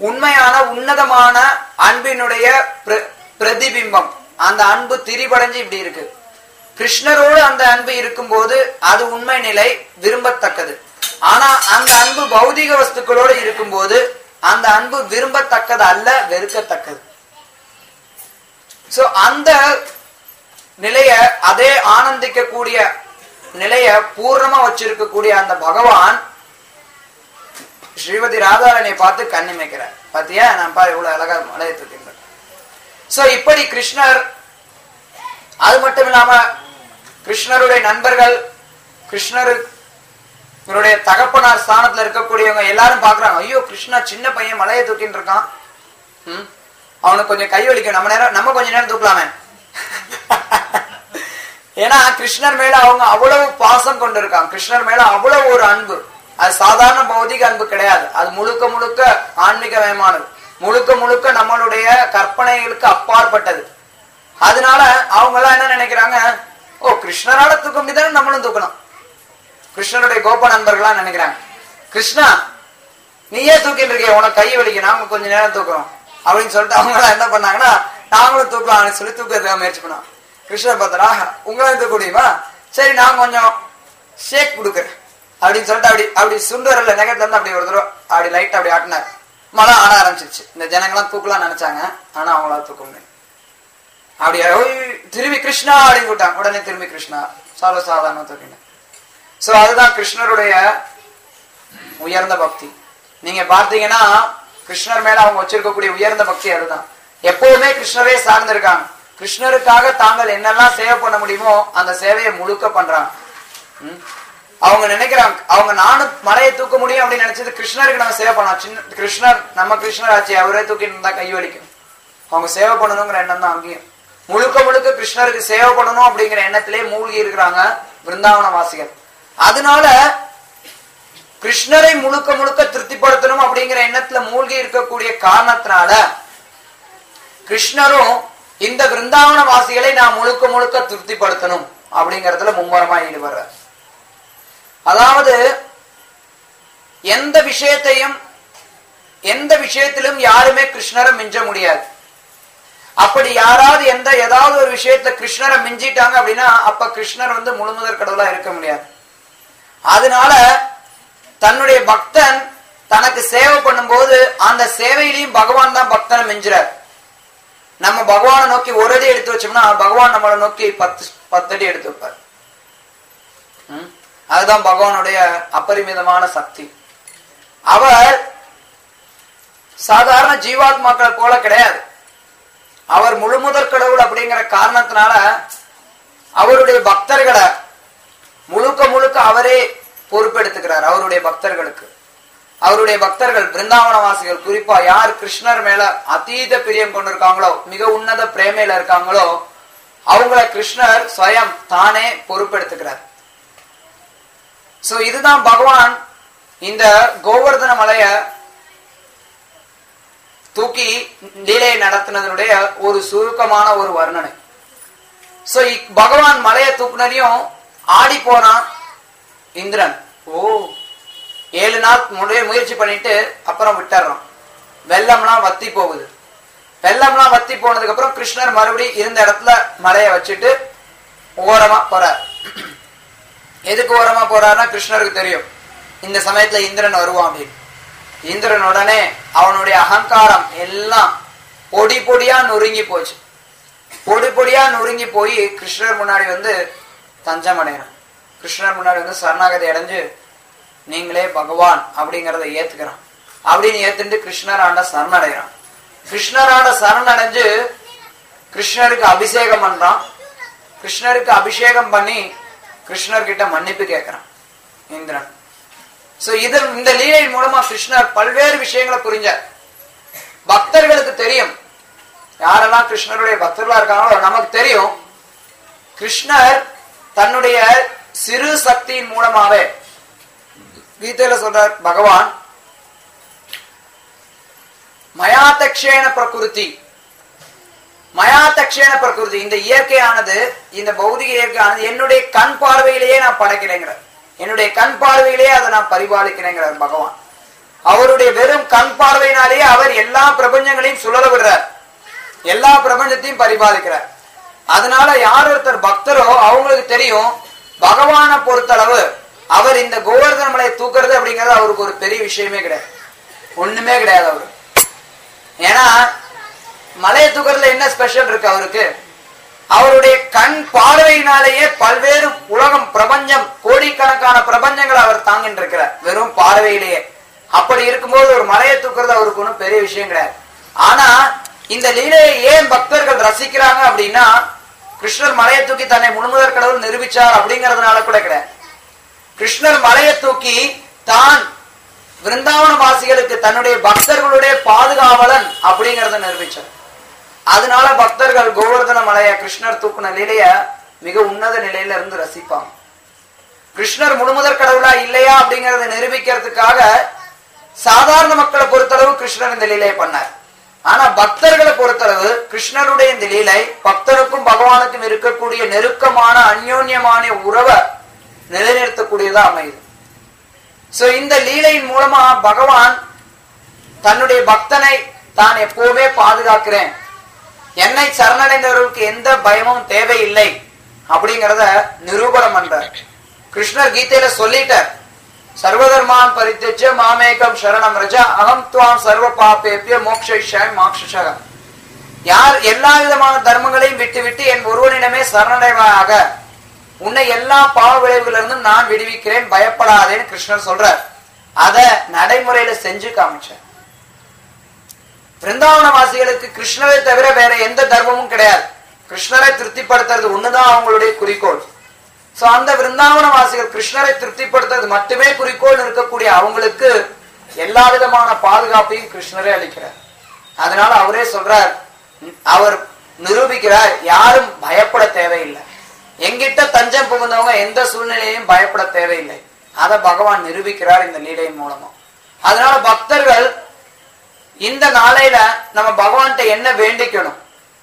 உண்மையான உன்னதமான அன்பினுடைய பிரதிபிம்பம். அந்த அன்பு திரிபடைஞ்சு இப்படி இருக்கு. கிருஷ்ணரோடு அந்த அன்பு இருக்கும்போது அது உண்மை நிலை, விரும்பத்தக்கது. ஆனா அந்த அன்பு பௌதிக வஸ்துக்களோடு இருக்கும்போது அந்த அன்பு விரும்பத்தக்கது அல்ல, வெறுக்கத்தக்கது. சோ அந்த நிலைய, அதே ஆனந்திக்க கூடிய நிலைய பூர்ணமா வச்சிருக்கக்கூடிய அந்த பகவான் ஸ்ரீமதி ராதாரணியை பார்த்து கண்ணிமைக்கிறார். பாத்தியா, நான் பாரு இவ்வளவு அழகா மலையத்துக்கின்ற. சோ இப்படி கிருஷ்ணர், அது மட்டும் இல்லாம கிருஷ்ணருடைய நண்பர்கள், கிருஷ்ணருடைய தகப்பனார் ஸ்தானத்துல இருக்கக்கூடியவங்க எல்லாரும் பாக்குறாங்க, ஐயோ கிருஷ்ணா சின்ன பையன் மலையை தூக்கின்னு இருக்கான், ம் அவனுக்கு கொஞ்சம் கை வலிக்கும், நம்ம நேரம் நம்ம கொஞ்ச நேரம் தூக்கலாமே. ஏன்னா கிருஷ்ணர் மேல அவங்க அவ்வளவு பாசம் கொண்டு இருக்காங்க, கிருஷ்ணர் மேல அவ்வளவு ஒரு அன்பு. அது சாதாரண பௌதிக அன்பு கிடையாது, அது முழுக்க முழுக்க ஆன்மீகமயமானது, முழுக்க முழுக்க நம்மளுடைய கற்பனைகளுக்கு அப்பாற்பட்டது. அதனால அவங்க எல்லாம் என்ன நினைக்கிறாங்க, ஓ கிருஷ்ணரால தூக்க முடியுதானே நம்மளும் தூக்கணும். கிருஷ்ணருடைய கோப நண்பர்களா நினைக்கிறாங்க, கிருஷ்ணா நீயே தூக்கிட்டு இருக்கிய, உனக்கு கை வலிக்க, நாங்க கொஞ்ச நேரம் தூக்குறோம் அப்படின்னு சொல்லிட்டு அவங்க எல்லாம் என்ன பண்ணாங்கன்னா, நாங்களும் தூக்கலாம் சொல்லி தூக்கிறதுக்காக முயற்சி பண்ணோம். கிருஷ்ணர் பார்த்தா, உங்களால தூக்க முடியுமா, சரி நான் கொஞ்சம் ஷேக் கொடுக்குறேன் அப்படின்னு சொல்லிட்டு அப்படி அப்படி சுண்டரில் நெகட்ல இருந்து அப்படி ஒரு தடவை அப்படி லைட் அப்படி ஆட்டினார். மழை ஆட ஆரம்பிச்சிருச்சு. இந்த ஜனங்கள்லாம் தூக்கலாம் நினைச்சாங்க, ஆனா அவங்களால தூக்க முடியும். அப்படியே திரும்பி கிருஷ்ணா அப்படின்னு கூட்டாங்க, உடனே திரும்பி கிருஷ்ணா சால சாதாரண தூக்கின. சோ அதுதான் கிருஷ்ணருடைய உயர்ந்த பக்தி. நீங்க பார்த்தீங்கன்னா கிருஷ்ணர் மேல அவங்க வச்சிருக்கக்கூடிய உயர்ந்த பக்தி அதுதான். எப்பவுமே கிருஷ்ணரே சார்ந்து இருக்காங்க. கிருஷ்ணருக்காக தாங்கள் என்னெல்லாம் சேவை பண்ண முடியுமோ அந்த சேவையை முழுக்க பண்றாங்க. அவங்க நினைக்கிறாங்க, அவங்க நானும் மலையை தூக்க முடியும் அப்படின்னு நினைச்சது, கிருஷ்ணருக்கு நம்ம சேவை பண்ணலாம். சின்ன கிருஷ்ணர் நம்ம கிருஷ்ணர் ஆச்சு, அவரே தூக்கிட்டு இருந்தா கை வலிக்கும். அவங்க சேவை பண்ணணுங்கிற எண்ணம் தான் அங்கேயும். முழுக்க முழுக்க கிருஷ்ணருக்கு சேவை பண்ணணும் அப்படிங்கிற எண்ணத்திலே மூழ்கி இருக்கிறாங்க விருந்தாவன வாசிகள். அதனால கிருஷ்ணரை முழுக்க முழுக்க திருப்திப்படுத்தணும் அப்படிங்கிற எண்ணத்துல மூழ்கி இருக்கக்கூடிய காரணத்தினால கிருஷ்ணரும் இந்த விருந்தாவன வாசிகளை நான் முழுக்க முழுக்க திருப்திப்படுத்தணும் அப்படிங்கறதுல மும்முரமா ஈடுபடுற. அதாவது எந்த விஷயத்தையும் எந்த விஷயத்திலும் யாருமே கிருஷ்ணரை மிஞ்ச முடியாது. அப்படி யாராவது எந்த ஏதாவது ஒரு விஷயத்துல கிருஷ்ணரை மிஞ்சிட்டாங்க அப்படின்னா அப்ப கிருஷ்ணர் வந்து முழுமுதற் கடவுளா இருக்க முடியாது. அதனால தன்னுடைய பக்தன் தனக்கு சேவை பண்ணும் போது அந்த சேவையிலையும் பகவான் தான் பக்தனை மிஞ்சுறார். நம்ம பகவானை நோக்கி ஒரு அடி எடுத்து வச்சோம்னா பகவான் நம்மளை நோக்கி பத்து பத்து அடி எடுத்து வைப்பார். அதுதான் பகவானுடைய அப்பரிமிதமான சக்தி. அவர் சாதாரண ஜீவாத்மாக்கள் போல கிடையாது. அவர் முழுமுதற் கடவுள் அப்படிங்கிற காரணத்தினால அவருடைய பக்தர்களை முழுக்க முழுக்க அவரே பொறுப்பெடுத்துக்கிறார். அவருடைய பக்தர்களுக்கு அவருடைய பக்தர்கள் பிருந்தாவனவாசிகள் குறிப்பா யார் கிருஷ்ணர் மேல அதீத பிரியம் கொண்டிருக்காங்களோ, மிக உன்னத பிரேமையில இருக்காங்களோ, அவங்கள கிருஷ்ணர் ஸ்வயம் தானே பொறுப்பெடுத்துக்கிறார். சோ இதுதான் பகவான் இந்த கோவர்தன மலைய தூக்கி லீலையை நடத்தினதனுடைய ஒரு சுருக்கமான ஒரு வர்ணனை. சோ பகவான் மலையை தூக்குனரையும் ஆடி போனான் இந்திரன். ஓ ஏழு நாள் முயற்சி பண்ணிட்டு அப்புறம் விட்டுறான். வெள்ளம்லாம் வத்தி போகுது. வெள்ளம்லாம் வத்தி போனதுக்கு அப்புறம் கிருஷ்ணர் மறுபடியும் இருந்த இடத்துல மலையை வச்சுட்டு ஓரமா போறார். எதுக்கு ஓரமா போறாருன்னா கிருஷ்ணருக்கு தெரியும் இந்த சமயத்துல இந்திரன் வருவான் அப்படின்னு. இந்திரன் உடனே அவனுடைய அகங்காரம் எல்லாம் பொடி பொடியா நொறுங்கி போச்சு. பொடி பொடியா நொறுங்கி போய் கிருஷ்ணர் முன்னாடி வந்து தஞ்சம் அடைகிறான். கிருஷ்ணர் முன்னாடி வந்து சரணாகதி அடைஞ்சு நீங்களே பகவான் அப்படிங்கறத ஏத்துக்கிறான். அப்படின்னு ஏத்துட்டு கிருஷ்ணர் ஆண்ட சரணடைகிறான். கிருஷ்ணர் ஆண்ட சரணடைஞ்சு கிருஷ்ணருக்கு அபிஷேகம் பண்றான். கிருஷ்ணருக்கு அபிஷேகம் பண்ணி கிருஷ்ணர் கிட்ட மன்னிப்பு கேட்கிறான் இந்திரன். சோ இது இந்த லீலையின் மூலமா கிருஷ்ணர் பல்வேறு விஷயங்களை புரிஞ்சார். பக்தர்களுக்கு தெரியும், யாரெல்லாம் கிருஷ்ணருடைய பக்தர்களா இருக்காங்களோ நமக்கு தெரியும், கிருஷ்ணர் தன்னுடைய சிறு சக்தியின் மூலமாவே கீதையில சொல்றார் பகவான், மயாதக்ஷேன பிரகிருதி மயாதக்ஷேன பிரகிருதி, இந்த இயற்கையானது, இந்த பௌதிக இயற்கையானது என்னுடைய கண் பார்வையிலேயே நான் படைக்கிறேங்கிற, என்னுடைய கண் பார்வையிலேயே அதை நான் பரிபாலிக்கிறேங்கிறார் பகவான். அவருடைய வெறும் கண் பார்வையினாலேயே அவர் எல்லா பிரபஞ்சங்களையும் சுழல விடுறார், எல்லா பிரபஞ்சத்தையும் பரிபாலிக்கிறார். அதனால யார் ஒருத்தர் பக்தரோ அவங்களுக்கு தெரியும் பகவானை பொறுத்தளவு அவர் இந்த கோவர்தன மலையை தூக்குறது அப்படிங்கிறது அவருக்கு ஒரு பெரிய விஷயமே கிடையாது, ஒண்ணுமே கிடையாது அவரு. ஏன்னா மலையை தூக்குறதுல என்ன ஸ்பெஷல் இருக்கு அவருக்கு? அவருடைய கண் பார்வையினாலேயே பல்வேறு உலகம் பிரபஞ்சம் கோடிக்கணக்கான பிரபஞ்சங்களை அவர் தாங்கிட்டு இருக்கிறார் வெறும் பார்வையிலேயே. அப்படி இருக்கும்போது ஒரு மலையை தூக்குறது அவருக்கு ஒன்றும் பெரிய விஷயம் கிடையாது. ஆனா இந்த லீலையை ஏன் பக்தர்கள் ரசிக்கிறாங்க அப்படின்னா கிருஷ்ணர் மலையை தூக்கி தன்னை முழுமுதற் கடவுள் நிரூபிச்சார் அப்படிங்கறதுனால கூட கிடையாது. கிருஷ்ணர் மலையை தூக்கி தான் விருந்தாவன வாசிகளுக்கு தன்னுடைய பக்தர்களுடைய பாதுகாவலன் அப்படிங்கறத நிரூபிச்சார். அதனால பக்தர்கள் கோவர்தன மலைய கிருஷ்ணர் தூக்குன லீலைய மிக உன்னத நிலையில இருந்து ரசிப்பாங்க. கிருஷ்ணர் முழுமுதற் கடவுளா இல்லையா அப்படிங்கறத நிரூபிக்கிறதுக்காக சாதாரண மக்களை பொறுத்தளவு கிருஷ்ணர் இந்த லீலையை பண்ணார். ஆனா பக்தர்களை பொறுத்தளவு கிருஷ்ணருடைய இந்த லீலை பக்தருக்கும் பகவானுக்கும் இருக்கக்கூடிய நெருக்கமான அந்யோன்யமான உறவை நிலைநிறுத்தக்கூடியதா அமையுது. சோ இந்த லீலையின் மூலமா பகவான் தன்னுடைய பக்தனை தான் எப்பவுமே பாதுகாக்கிறேன், என்னை சரணடைந்தவர்களுக்கு எந்த பயமும் தேவையில்லை அப்படிங்கறத நிரூபணம் பண்றார். கிருஷ்ணர் கீதையில சொல்லிட்டார், சர்வதர்மான் பரித்யஜ்ய மாமேகம் சரணம் ரஜ அகம் துவாம் சர்வ பாபேப்ய மோக்ஷயிஷ்யாமி மா சுச்சக. யார் எல்லா விதமான தர்மங்களையும் விட்டு விட்டு என் ஒருவனிடமே சரணடைவாயாக, உன்னை எல்லா பாவ விளைவுகளிலிருந்தும் நான் விடுவிக்கிறேன், பயப்படாதேன்னு கிருஷ்ணர் சொல்றார். அத நடைமுறையில செஞ்சு காமிச்சார். விருந்தாவன வாசிகளுக்கு கிருஷ்ணரை தவிர வேற எந்த தர்மமும் கிடையாது, கிருஷ்ணரை திருப்திப்படுத்துறது ஒண்ணுதான் அவங்களுடைய குறிக்கோள். சோ அந்த விருந்தாவன வாசிகள் கிருஷ்ணரை திருப்திப்படுத்துறது மட்டுமே குறிக்கோள் இருக்கக்கூடிய அவங்களுக்கு எல்லா விதமான பாதுகாப்பையும் கிருஷ்ணரே அளிக்கிறார். அதனால அவரே சொல்றார், அவர் நிரூபிக்கிறார் யாரும் பயப்பட தேவையில்லை, எங்கிட்ட தஞ்சம் புகுந்தவங்க எந்த சூழ்நிலையும் பயப்பட தேவையில்லை. அத பகவான் நிரூபிக்கிறார் இந்த லீலையின் மூலமா. அதனால பக்தர்கள் இந்த நாளையில நம்ம பகவான்கிட்ட என்ன வேண்டிக்கணும்?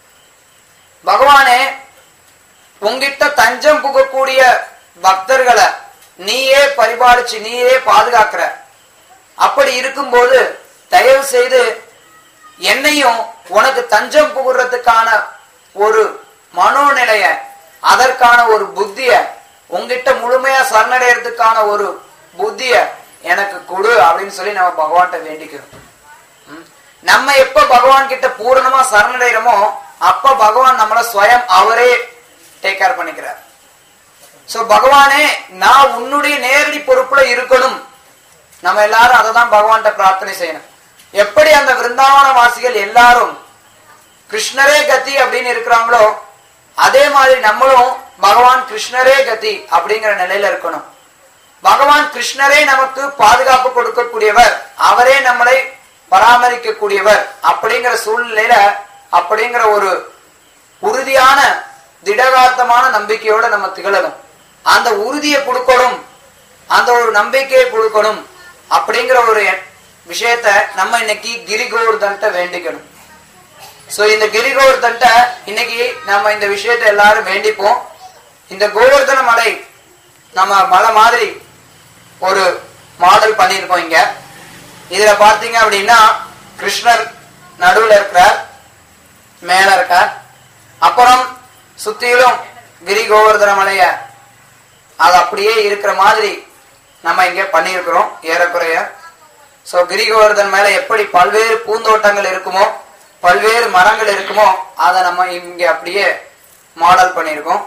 பகவானே, உங்கிட்ட தஞ்சம் புகக்கூடிய பக்தர்களை நீயே பரிபாலிச்சு நீயே பாதுகாக்கிற, அப்படி இருக்கும்போது தயவு செய்து என்னையும் உனக்கு தஞ்சம் புகுறதுக்கான ஒரு மனோநிலைய, அதற்கான ஒரு புத்திய, உங்கிட்ட முழுமையா சரணடைறதுக்கான ஒரு புத்திய எனக்கு கொடு அப்படின்னு சொல்லி நம்ம பகவான்கிட்ட வேண்டிக்கிறோம். நம்ம எப்ப பகவான் கிட்ட பூரணமா சரணடைகிறோமோ அப்ப பகவான் நம்மள ஸ்வயம் அவரே டேக் கேர் பண்ணிக்கிறார். சோ பகவானே, நான் உன்னுடைய நேரடி பொறுப்புல இருக்கணும். நம்ம எல்லாரும் அதை தான் பகவான்கிட்ட பிரார்த்தனை செய்யணும். எப்படி அந்த விருந்தாவன வாசிகள் எல்லாரும் கிருஷ்ணரே கதி அப்படின்னு இருக்கிறாங்களோ அதே மாதிரி நம்மளும் பகவான் கிருஷ்ணரே கதி அப்படிங்கிற நிலையில இருக்கணும். பகவான் கிருஷ்ணரே நமக்கு பாதுகாப்பு கொடுக்கக்கூடியவர், அவரே நம்மளை பராமரிக்க கூடியவர் அப்படிங்கிற சூழ்நிலையில அப்படிங்கிற ஒரு உறுதியான திடகாத்தமான நம்பிக்கையோட நம்ம திகழணும். அந்த உறுதியை கொடுக்கணும், அந்த ஒரு நம்பிக்கையை கொடுக்கணும் அப்படிங்கிற ஒரு விஷயத்த நம்ம இன்னைக்கு கிரிகோவர்தன்ட்ட வேண்டிக்கணும். சோ இந்த கிரிகோவர்தன்ட்ட இன்னைக்கு நம்ம இந்த விஷயத்த எல்லாரும் வேண்டிப்போம். இந்த கோவர்தன மலை நம்ம மலை மாதிரி ஒரு மாடல் பண்ணியிருக்கோம். இங்க இதுல பாத்தீங்க அப்படின்னா கிருஷ்ணர் நடுவுல இருக்கிறார், மேல இருக்கார், அப்புறம் சுத்திலும் கிரி கோவர்தன மலைய அது அப்படியே இருக்கிற மாதிரி நம்ம இங்க பண்ணியிருக்கிறோம் ஏறக்குறைய. சோ கிரி கோவர்தன் மேல எப்படி பல்வேறு பூந்தோட்டங்கள் இருக்குமோ பல்வேறு மரங்கள் இருக்குமோ அதை நம்ம இங்க அப்படியே மாடல் பண்ணியிருக்கோம்.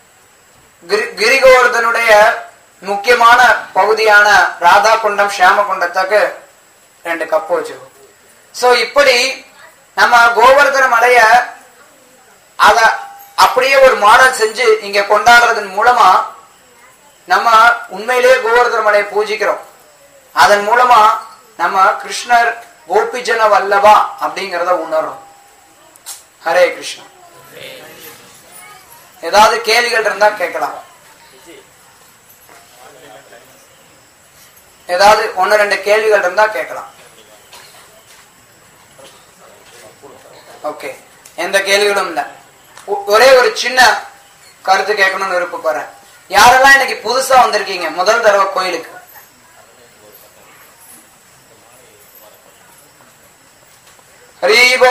கிரி கோவர்தனுடைய முக்கியமான பகுதியான ராதா குண்டம் ஷியாம குண்டத்துக்கு ரெண்டு கப்பு வச்சுக்கோ. சோ இப்படி நம்ம கோவர்தன மலைய அத அப்படியே ஒரு மாடல் செஞ்சு இங்க கொண்டாடுறதன் மூலமா நம்ம உண்மையிலேயே கோவர்தன மலையை பூஜிக்கிறோம். அதன் மூலமா நம்ம கிருஷ்ணர் கோபிஜன வல்லபா அப்படிங்கறத உணர்றோம். ஹரே கிருஷ்ணா. ஏதாவது கேள்விகள் இருந்தா கேட்கலாம். ஏதாவது ஒன்னு ரெண்டு கேள்விகள் இருந்தா கேட்கலாம். ஓகே, எந்த கேள்விகளும் இல்ல. ஒரே ஒரு சின்ன கருத்து கேட்கணும்னு விருப்பப்படுறேன். யாரெல்லாம் இன்னைக்கு புதுசா வந்திருக்கீங்க முதல் தடவை கோயிலுக்கு? ஹரிபோ.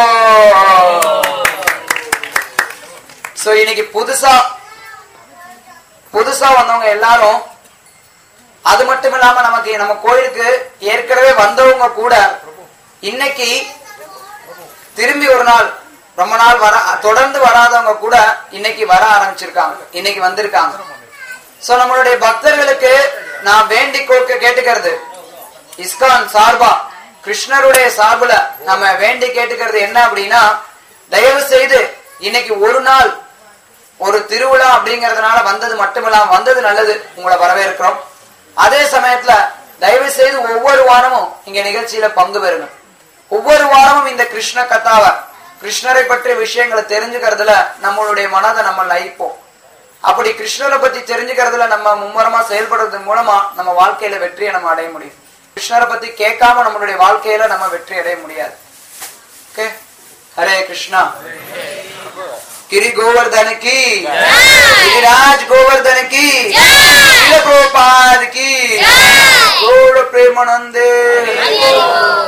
சோ இன்னைக்கு புதுசா புதுசா வந்தவங்க எல்லாரும், அது மட்டும் இல்லாம நமக்கு நம்ம கோயிலுக்கு ஏற்கனவே வந்தவங்க கூட இன்னைக்கு திரும்பி ஒரு நாள் ரொம்ப நாள் வர தொடர்ந்து வராதவங்க கூட இன்னைக்கு வர ஆரம்பிச்சிருக்காங்க, இன்னைக்கு வந்திருக்காங்க. சோ நம்மளுடைய பக்தர்களுக்கு நான் வேண்டி கேட்டுக்கிறது, இஸ்கான் சார்பா கிருஷ்ணருடைய சார்புல நம்ம வேண்டி கேட்டுக்கிறது என்ன அப்படின்னா, தயவு செய்து இன்னைக்கு ஒரு நாள் ஒரு திருவிழா அப்படிங்கறதுனால வந்தது மட்டுமில்லாம வந்தது நல்லது, உங்களை வரவேற்கிறோம். அதே சமயத்துல தயவு செய்து ஒவ்வொரு வாரமும் இங்க நிகழ்ச்சியில பங்கு பெறுங்க. ஒவ்வொரு வாரமும் இந்த கிருஷ்ண கதாவை, கிருஷ்ணரை பற்றிய விஷயங்களை தெரிஞ்சுக்கிறதுல நம்மளுடைய மனதை நம்ம லயிப்போம். அப்படி கிருஷ்ணரை பத்தி தெரிஞ்சுக்கிறதுல நம்ம மும்முரமா செயல்படுறது மூலமா நம்ம வாழ்க்கையில வெற்றியை நம்ம அடைய முடியும். கிருஷ்ணரை பத்தி கேட்காம நம்மளுடைய வாழ்க்கையில நம்ம வெற்றி அடைய முடியாது. ஓகே, ஹரே கிருஷ்ணா. கிரி கோவர்தன की, गिरिराज गोवर्धन की, श्रील प्रभुपाद की, गौड़ प्रेमानंदे.